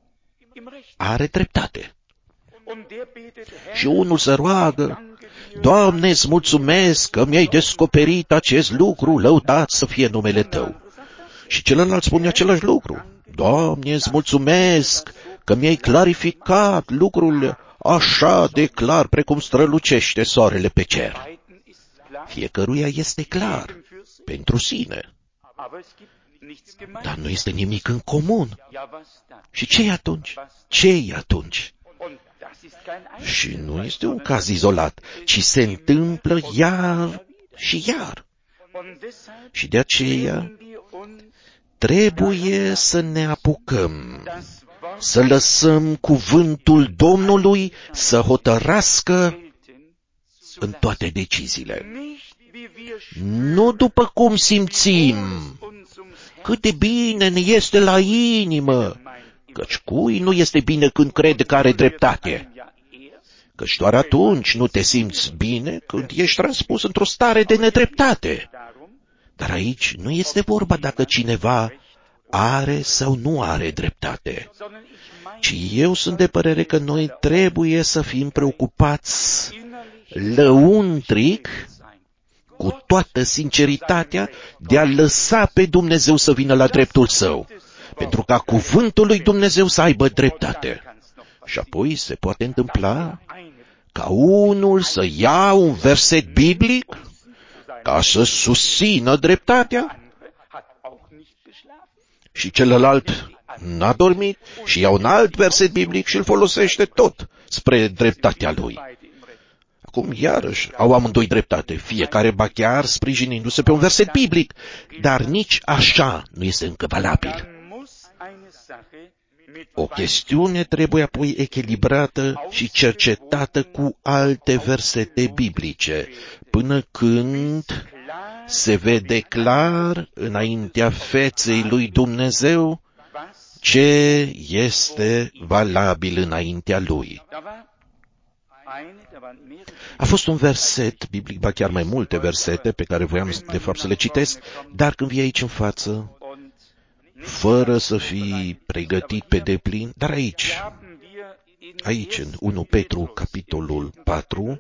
are dreptate. Și unul se roagă, Doamne, îți mulțumesc că mi-ai descoperit acest lucru, lăudat să fie numele Tău. Și celălalt spune același lucru, Doamne, îți mulțumesc că mi-ai clarificat lucrurile așa de clar precum strălucește soarele pe cer. Fiecăruia este clar pentru sine, dar nu este nimic în comun. Și ce-i atunci? Ce-i atunci? Și nu este un caz izolat, ci se întâmplă iar și iar. Și de aceea trebuie să ne apucăm, să lăsăm cuvântul Domnului să hotărască în toate deciziile. Nu după cum simțim, cât de bine ne este la inimă, căci cui nu este bine când crede că are dreptate? Căci doar atunci nu te simți bine când ești transpus într-o stare de nedreptate. Dar aici nu este vorba dacă cineva are sau nu are dreptate, ci eu sunt de părere că noi trebuie să fim preocupați lăuntric, cu toată sinceritatea, de a lăsa pe Dumnezeu să vină la dreptul Său, pentru ca cuvântul lui Dumnezeu să aibă dreptate. Și apoi se poate întâmpla ca unul să ia un verset biblic ca să susțină dreptatea și celălalt n-a dormit și ia un alt verset biblic și îl folosește tot spre dreptatea lui. Acum, iarăși, au amândoi dreptate, fiecare ba chiar sprijinindu-se pe un verset biblic, dar nici așa nu este încă valabil. O chestiune trebuie apoi echilibrată și cercetată cu alte versete biblice, până când se vede clar înaintea feței lui Dumnezeu ce este valabil înaintea lui. A fost un verset biblic, ba chiar mai multe versete pe care voiam de fapt să le citesc, dar când vii aici în față, fără să fii pregătit pe deplin, dar aici în 1 Petru, capitolul 4,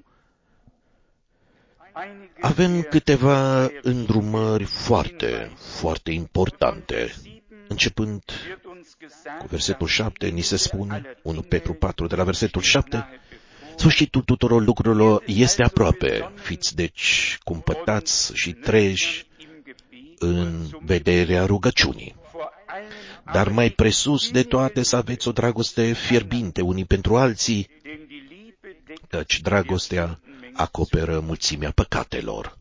avem câteva îndrumări foarte, foarte importante. Începând cu versetul 7, ni se spune, 1 Petru 4, de la versetul 7, sfârșitul tuturor lucrurilor este aproape. Fiți deci cumpătați și treji în vederea rugăciunii. Dar mai presus de toate să aveți o dragoste fierbinte unii pentru alții, căci dragostea acoperă mulțimea păcatelor.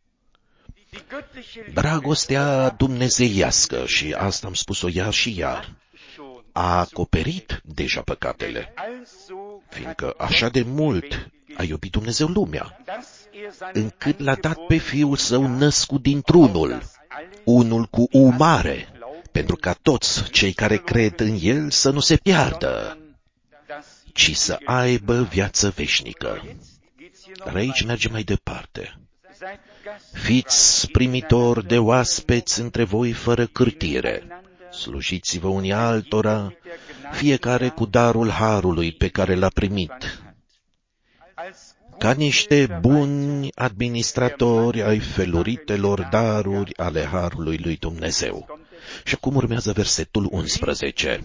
Dragostea dumnezeiască, și asta am spus-o iar și iar, a acoperit deja păcatele, fiindcă așa de mult a iubit Dumnezeu lumea, încât l-a dat pe Fiul Său născut dintr-unul, unul cu U mare, pentru ca toți cei care cred în El să nu se piardă, ci să aibă viață veșnică. Dar aici mergem mai departe. Fiți primitori de oaspeți între voi fără cârtire. Slujiți-vă unii altora, fiecare cu darul harului pe care l-a primit, ca niște buni administratori ai feluritelor daruri ale harului lui Dumnezeu. Și acum urmează versetul 11.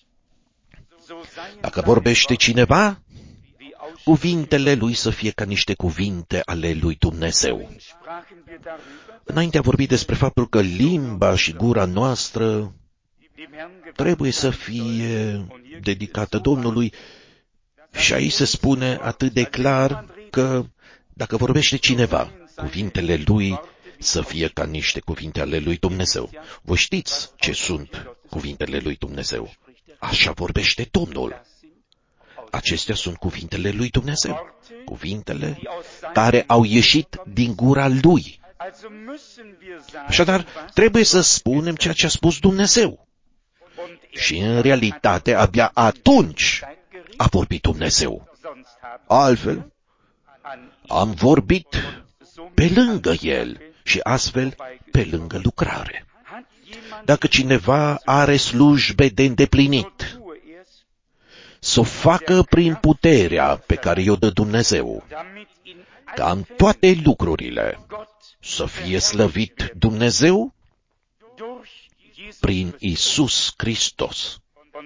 Dacă vorbește cineva, cuvintele lui să fie ca niște cuvinte ale lui Dumnezeu. Înainte a vorbit despre faptul că limba și gura noastră trebuie să fie dedicată Domnului și aici se spune atât de clar că dacă vorbește cineva, cuvintele lui să fie ca niște cuvinte ale lui Dumnezeu. Voi știți ce sunt cuvintele lui Dumnezeu. Așa vorbește Domnul. Acestea sunt cuvintele lui Dumnezeu, cuvintele care au ieșit din gura lui. Așadar, trebuie să spunem ceea ce a spus Dumnezeu. Și în realitate, abia atunci a vorbit Dumnezeu. Altfel, am vorbit pe lângă El și astfel pe lângă lucrare. Dacă cineva are slujbe de îndeplinit, să o facă prin puterea pe care i-o dă Dumnezeu, ca în toate lucrurile să fie slăvit Dumnezeu prin Iisus Hristos.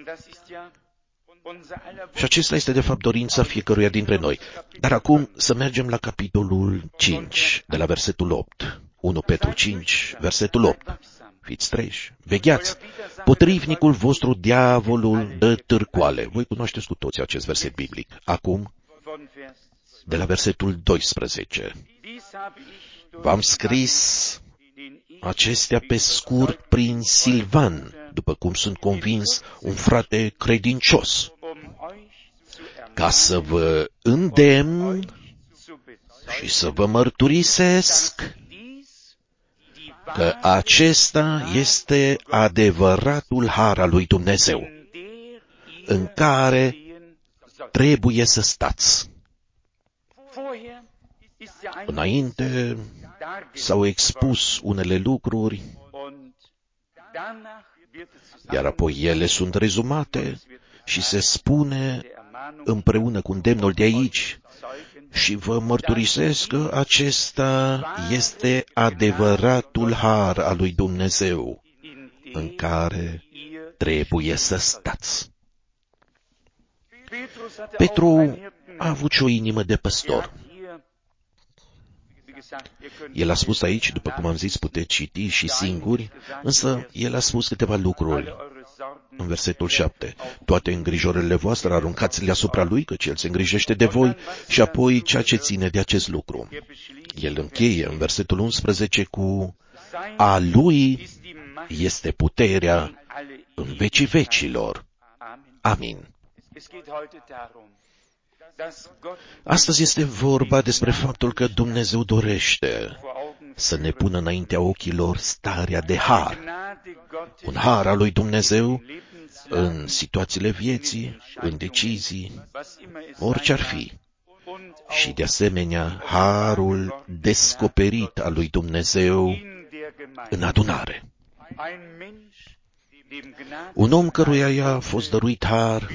Și acesta este de fapt dorința fiecăruia dintre noi. Dar acum să mergem la capitolul 5, de la versetul 8. 1 Petru 5, versetul 8. Fiți treji, vegheați, potrivnicul vostru, diavolul, dă târcoale. Voi cunoașteți cu toții acest verset biblic. Acum, de la versetul 12. V-am scris acestea pe scurt prin Silvan, după cum sunt convins, un frate credincios, ca să vă îndemn și să vă mărturisesc că acesta este adevăratul har al lui Dumnezeu, în care trebuie să stați. Înainte s-au expus unele lucruri, iar apoi ele sunt rezumate și se spune împreună cu îndemnul de aici: și vă mărturisesc că acesta este adevăratul har al lui Dumnezeu, în care trebuie să stați. Petru a avut și o inimă de păstor. El a spus aici, după cum am zis, puteți citi și singuri, însă el a spus câteva lucruri. În versetul 7, toate îngrijorările voastre aruncați-le asupra lui, căci el se îngrijește de voi, și apoi ceea ce ține de acest lucru. El încheie în versetul 11 cu: a lui este puterea în vecii vecilor. Amin. Astăzi este vorba despre faptul că Dumnezeu dorește să ne pună înaintea ochilor starea de har. Un har al lui Dumnezeu în situațiile vieții, în decizii, orice ar fi. Și de asemenea, harul descoperit al lui Dumnezeu în adunare. Un om căruia i-a fost dăruit har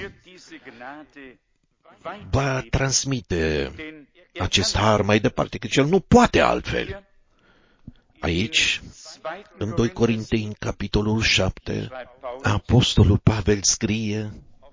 va transmite acest har mai departe, căci el nu poate altfel. Aici, în 2 Corinteni, capitolul 7, apostolul Pavel scrie,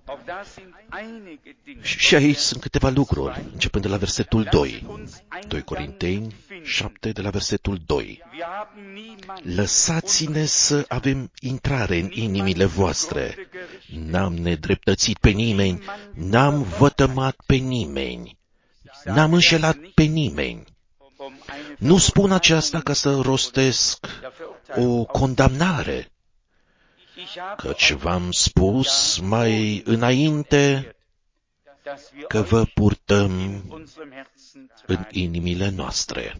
și aici sunt câteva lucruri, începând de la versetul 2. 2 Corinteni 7, de la versetul 2. Lăsați-ne să avem intrare în inimile voastre. N-am nedreptățit pe nimeni, n-am vătămat pe nimeni, n-am înșelat pe nimeni. Nu spun aceasta ca să rostesc o condamnare, căci v-am spus mai înainte că vă purtăm în inimile noastre.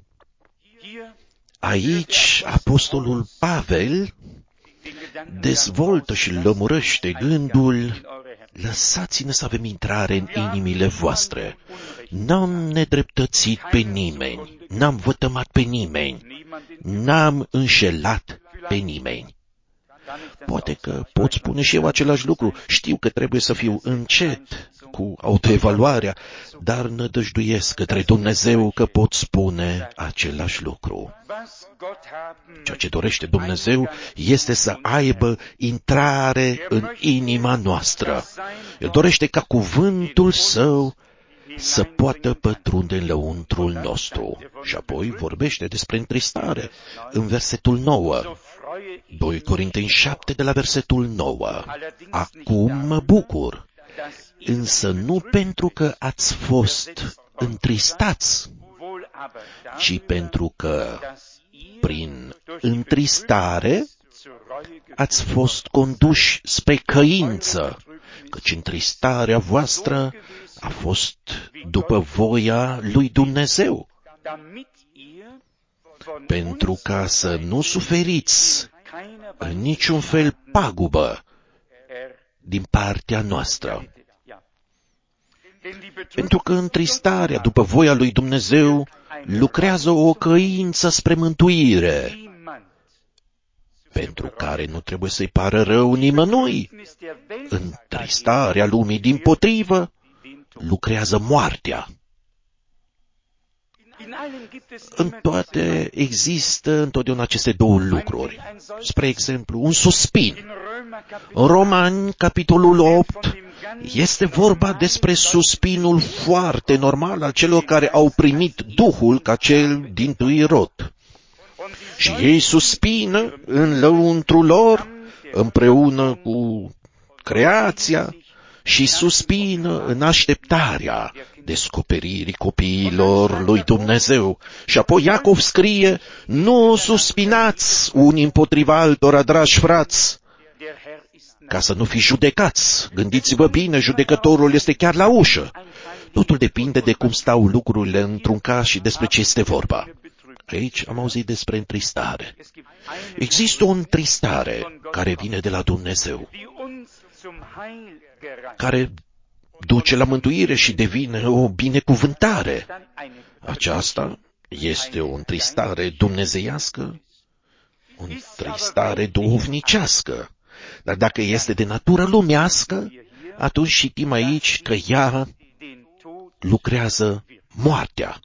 Aici, apostolul Pavel dezvoltă și lămurăște gândul: lăsați-ne să avem intrare în inimile voastre. N-am nedreptățit pe nimeni, n-am vătămat pe nimeni, n-am înșelat pe nimeni. Poate că pot spune și eu același lucru. Știu că trebuie să fiu încet cu autoevaluarea, dar nădăjduiesc către Dumnezeu că pot spune același lucru. Ceea ce dorește Dumnezeu este să aibă intrare în inima noastră. El dorește ca cuvântul Său să poată pătrunde în lăuntrul nostru. Și apoi vorbește despre întristare în versetul 9. 2 Corinteni 7 de la versetul 9. Acum mă bucur, însă nu pentru că ați fost întristați, ci pentru că prin întristare ați fost conduși spre căință, căci întristarea voastră a fost după voia lui Dumnezeu, pentru ca să nu suferiți în niciun fel pagubă din partea noastră. Pentru că întristarea după voia lui Dumnezeu lucrează o căință spre mântuire, pentru care nu trebuie să-i pară rău nimănui. Întristarea lumii dimpotrivă lucrează moartea. În toate există întotdeauna aceste două lucruri. Spre exemplu, un suspin. În Romani, capitolul 8, este vorba despre suspinul foarte normal al celor care au primit Duhul ca cel dintâi rod. Și ei suspină în lăuntrul lor, împreună cu creația, și suspină în așteptarea descoperirii copiilor lui Dumnezeu. Și apoi Iacov scrie: nu suspinați unii împotriva altora, dragi frați, ca să nu fiți judecați. Gândiți-vă bine, judecătorul este chiar la ușă. Totul depinde de cum stau lucrurile într-un caz și despre ce este vorba. Aici am auzit despre întristare. Există o întristare care vine de la Dumnezeu, care duce la mântuire și devine o binecuvântare. Aceasta este o întristare dumnezeiască, o întristare duhovnicească. Dar dacă este de natură lumească, atunci știm aici că ea lucrează moartea.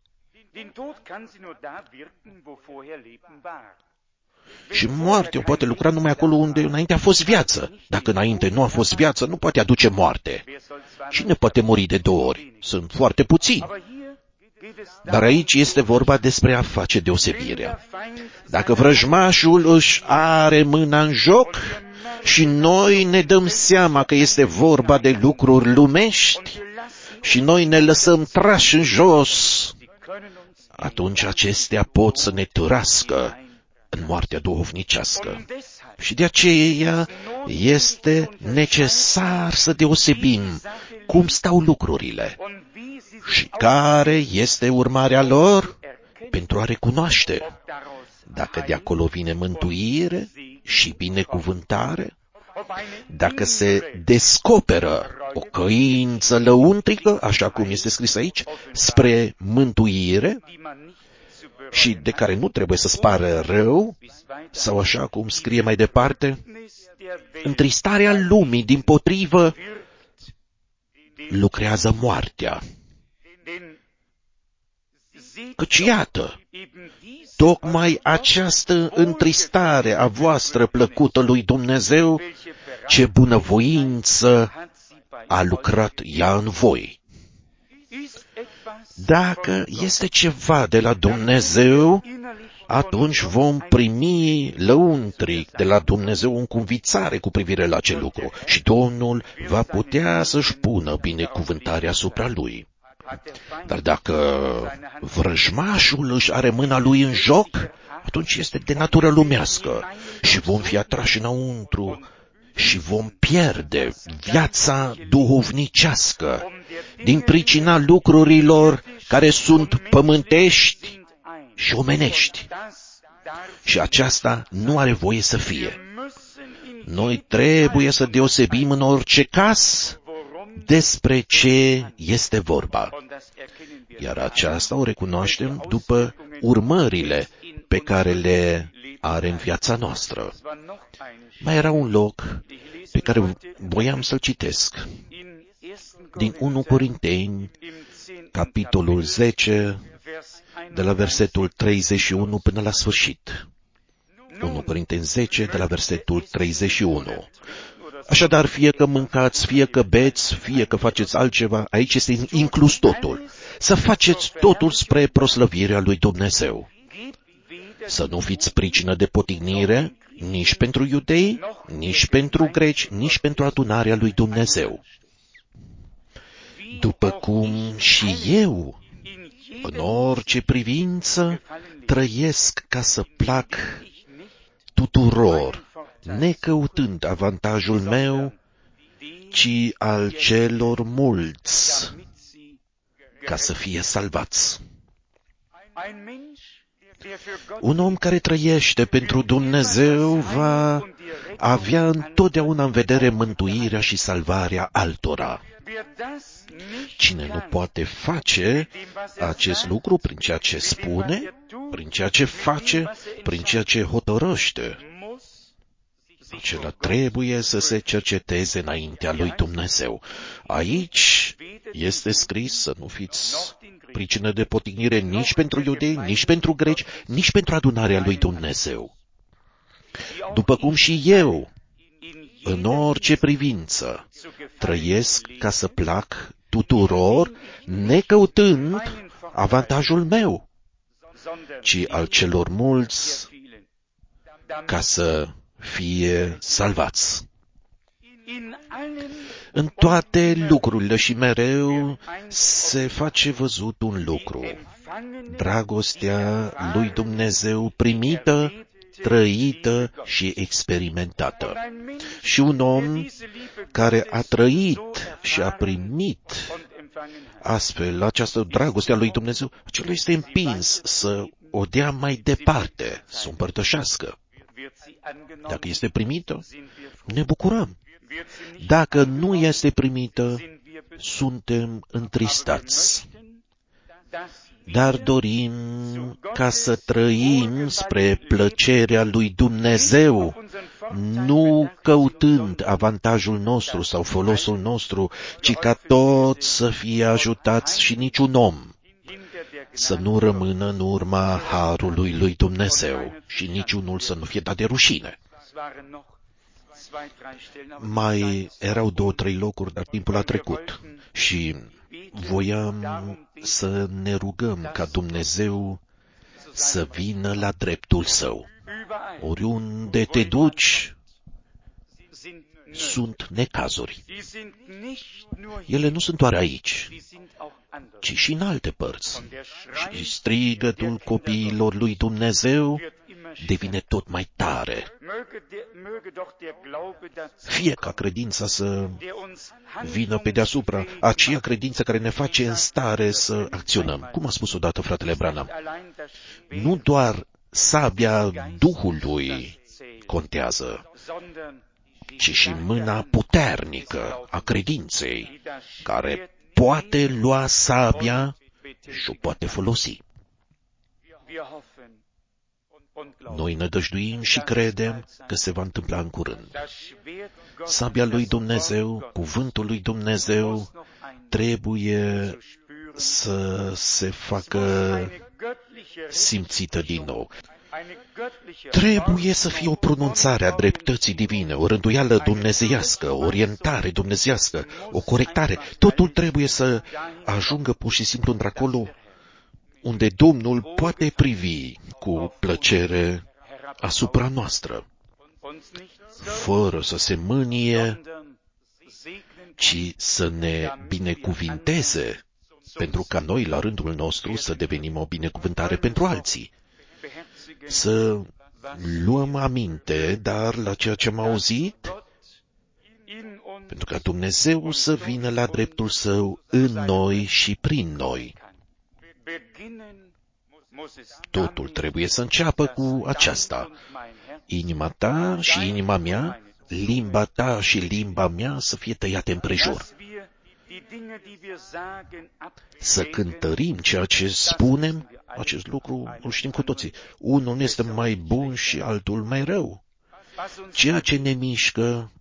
Și moartea poate lucra numai acolo unde înainte a fost viață. Dacă înainte nu a fost viață, nu poate aduce moarte. Cine poate muri de două ori? Sunt foarte puțini. Dar aici este vorba despre a face deosebirea. Dacă vrăjmașul își are mâna în joc și noi ne dăm seama că este vorba de lucruri lumești și noi ne lăsăm trași în jos, atunci acestea pot să ne târască în moartea duhovnicească. Și de aceea este necesar să deosebim cum stau lucrurile și care este urmarea lor pentru a recunoaște dacă de acolo vine mântuire și binecuvântare, dacă se descoperă o căință lăuntrică, așa cum este scris aici, spre mântuire și de care nu trebuie să spară rău, sau așa cum scrie mai departe, întristarea lumii dimpotrivă lucrează moartea. Căci iată, tocmai această întristare a voastră plăcută lui Dumnezeu, ce bunăvoință a lucrat ea în voi. Dacă este ceva de la Dumnezeu, atunci vom primi lăuntric de la Dumnezeu o înconvițare cu privire la acel lucru și Domnul va putea să-și pună binecuvântarea asupra lui. Dar dacă vrăjmașul își are mâna lui în joc, atunci este de natură lumească și vom fi atrași înăuntru și vom pierde viața duhovnicească din pricina lucrurilor care sunt pământești și omenești. Și aceasta nu are voie să fie. Noi trebuie să deosebim în orice caz despre ce este vorba. Iar aceasta o recunoaștem după urmările pe care le are în viața noastră. Mai era un loc pe care voiam să-l citesc. Din 1 Corinteni, capitolul 10, de la versetul 31 până la sfârșit. 1 Corinteni 10, de la versetul 31. Așadar, fie că mâncați, fie că beți, fie că faceți altceva, aici este inclus totul. Să faceți totul spre proslăvirea lui Dumnezeu. Să nu fiți pricină de potignire, nici pentru iudei, nici pentru greci, nici pentru adunarea lui Dumnezeu. După cum și eu, în orice privință, trăiesc ca să plac tuturor, necăutând avantajul meu, ci al celor mulți, ca să fie salvați. Un om care trăiește pentru Dumnezeu va avea întotdeauna în vedere mântuirea și salvarea altora. Cine nu poate face acest lucru prin ceea ce spune, prin ceea ce face, prin ceea ce hotărăște, acela trebuie să se cerceteze înaintea lui Dumnezeu. Aici este scris să nu fiți pricină de potignire nici pentru iudei, nici pentru greci, nici pentru adunarea lui Dumnezeu. După cum și eu, în orice privință, trăiesc ca să plac tuturor, necăutând avantajul meu, ci al celor mulți, ca să fie salvați. În toate lucrurile și mereu se face văzut un lucru: dragostea lui Dumnezeu primită, trăită și experimentată. Și un om care a trăit și a primit astfel această dragoste a lui Dumnezeu, acela este împins să o dea mai departe, să o împărtășească. Dacă este primită, ne bucurăm. Dacă nu este primită, suntem întristați. Dar dorim ca să trăim spre plăcerea lui Dumnezeu, nu căutând avantajul nostru sau folosul nostru, ci ca toți să fie ajutați și niciun om să nu rămână în urma harului lui Dumnezeu și niciunul să nu fie dat de rușine. Mai erau 2-3 locuri, dar timpul a trecut și voiam să ne rugăm ca Dumnezeu să vină la dreptul Său. Oriunde te duci, sunt necazuri. Ele nu sunt doar aici, ci și în alte părți. Și strigătul copiilor lui Dumnezeu devine tot mai tare. Fie ca credința să vină pe deasupra, aceea credință care ne face în stare să acționăm. Cum a spus odată fratele Branham, nu doar sabia Duhului contează, ci și mâna puternică a credinței, care poate lua sabia și o poate folosi. Noi nădăjduim și credem că se va întâmpla în curând. Sabia lui Dumnezeu, cuvântul lui Dumnezeu, trebuie să se facă simțită din nou. Trebuie să fie o pronunțare a dreptății divine, o rânduială dumnezeiască, o orientare dumnezeiască, o corectare. Totul trebuie să ajungă pur și simplu într-acolo unde Domnul poate privi cu plăcere asupra noastră, fără să se mânie, ci să ne binecuvinteze, pentru ca noi, la rândul nostru, să devenim o binecuvântare pentru alții. Să luăm aminte, dar la ceea ce am auzit, pentru ca Dumnezeu să vină la dreptul Său în noi și prin noi. Totul trebuie să înceapă cu aceasta. Inima ta și inima mea, limba ta și limba mea să fie tăiate împrejur. Să cântărim ceea ce spunem, acest lucru îl știm cu toții. Unul este mai bun și altul mai rău. Ceea ce ne mișcă,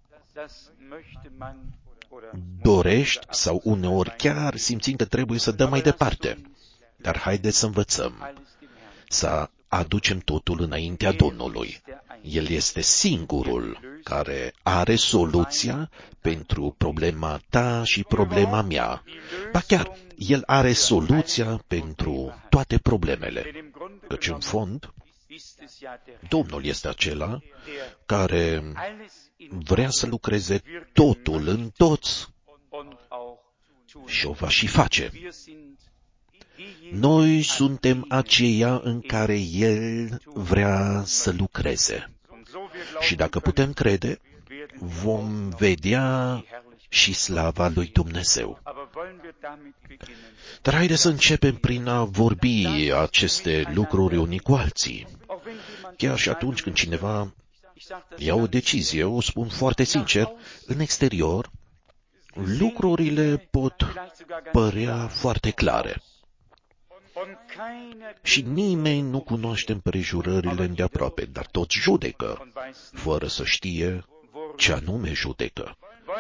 dorești sau uneori chiar simțim că trebuie să dăm mai departe. Dar haideți să învățăm, să aducem totul înaintea Domnului. El este singurul care are soluția pentru problema ta și problema mea. Ba chiar, El are soluția pentru toate problemele. Căci în fond, Domnul este acela care vrea să lucreze totul în toți și o va și face. Noi suntem aceia în care El vrea să lucreze. Și dacă putem crede, vom vedea și slava lui Dumnezeu. Dar haideți să începem prin a vorbi aceste lucruri unii cu alții. Chiar și atunci când cineva ia o decizie, o spun foarte sincer, în exterior, lucrurile pot părea foarte clare. Și nimeni nu cunoaște împrejurările îndeaproape, dar toți judecă, fără să știe ce anume judecă.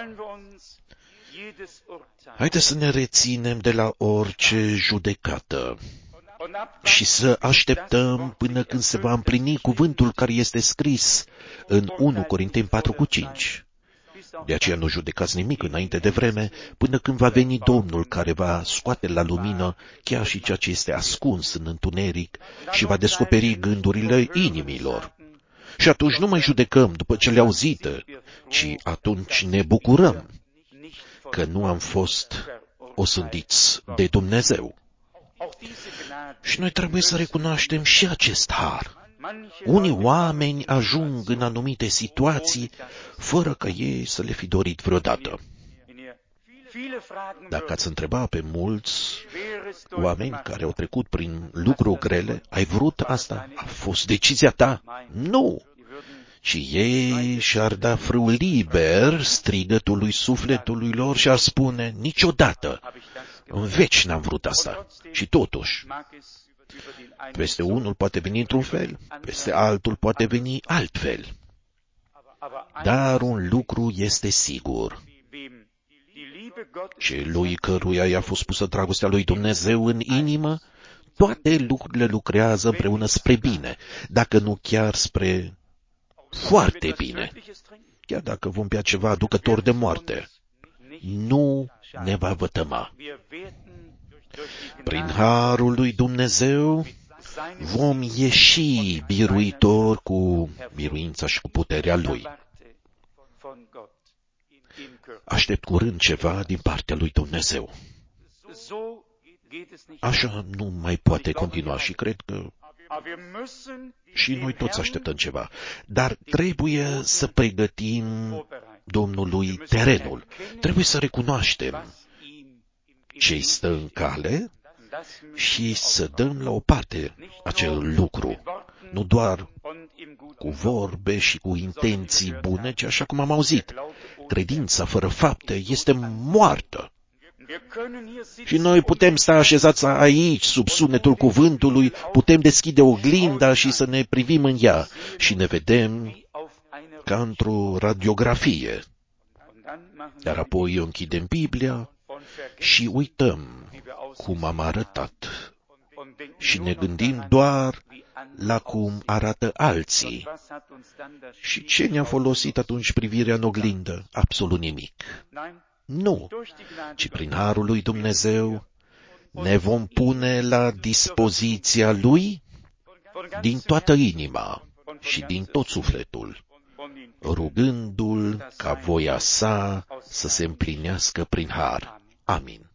Haideți să ne reținem de la orice judecată și să așteptăm până când se va împlini cuvântul care este scris în 1 Corinteni 4:5. De aceea nu judecați nimic înainte de vreme, până când va veni Domnul care va scoate la lumină chiar și ceea ce este ascuns în întuneric și va descoperi gândurile inimilor. Și atunci nu mai judecăm după ce le auzite, ci atunci ne bucurăm că nu am fost osândiți de Dumnezeu. Și noi trebuie să recunoaștem și acest har. Unii oameni ajung în anumite situații fără ca ei să le fi dorit vreodată. Dacă ați întreba pe mulți oameni care au trecut prin lucruri grele, ai vrut asta? A fost decizia ta? Nu! Ci ei și-ar da frâu liber strigătului sufletului lor și ar spune, niciodată, în veci n-am vrut asta. Și totuși, peste unul poate veni într-un fel, peste altul poate veni altfel. Dar un lucru este sigur. Celui căruia i-a fost pusă dragostea lui Dumnezeu în inimă, toate lucrurile lucrează împreună spre bine, dacă nu chiar spre foarte bine. Chiar dacă vom bea ceva aducător de moarte, nu ne va vătăma. Prin harul lui Dumnezeu vom ieși biruitori cu biruința și cu puterea Lui. Aștept curând ceva din partea lui Dumnezeu. Așa nu mai poate continua și cred că și noi toți așteptăm ceva. Dar trebuie să pregătim Domnului terenul. Trebuie să recunoaștem ce-i stă în cale și să dăm la o parte acel lucru. Nu doar cu vorbe și cu intenții bune, ci așa cum am auzit. Credința fără fapte este moartă. Și noi putem sta așezați aici, sub sunetul cuvântului, putem deschide oglinda și să ne privim în ea și ne vedem ca într-o radiografie. Dar apoi închidem Biblia și uităm cum am arătat și ne gândim doar la cum arată alții. Și ce ne-a folosit atunci privirea în oglindă? Absolut nimic. Nu, ci prin harul lui Dumnezeu ne vom pune la dispoziția Lui din toată inima și din tot sufletul, rugându-L ca voia sa să se împlinească prin har. Amin.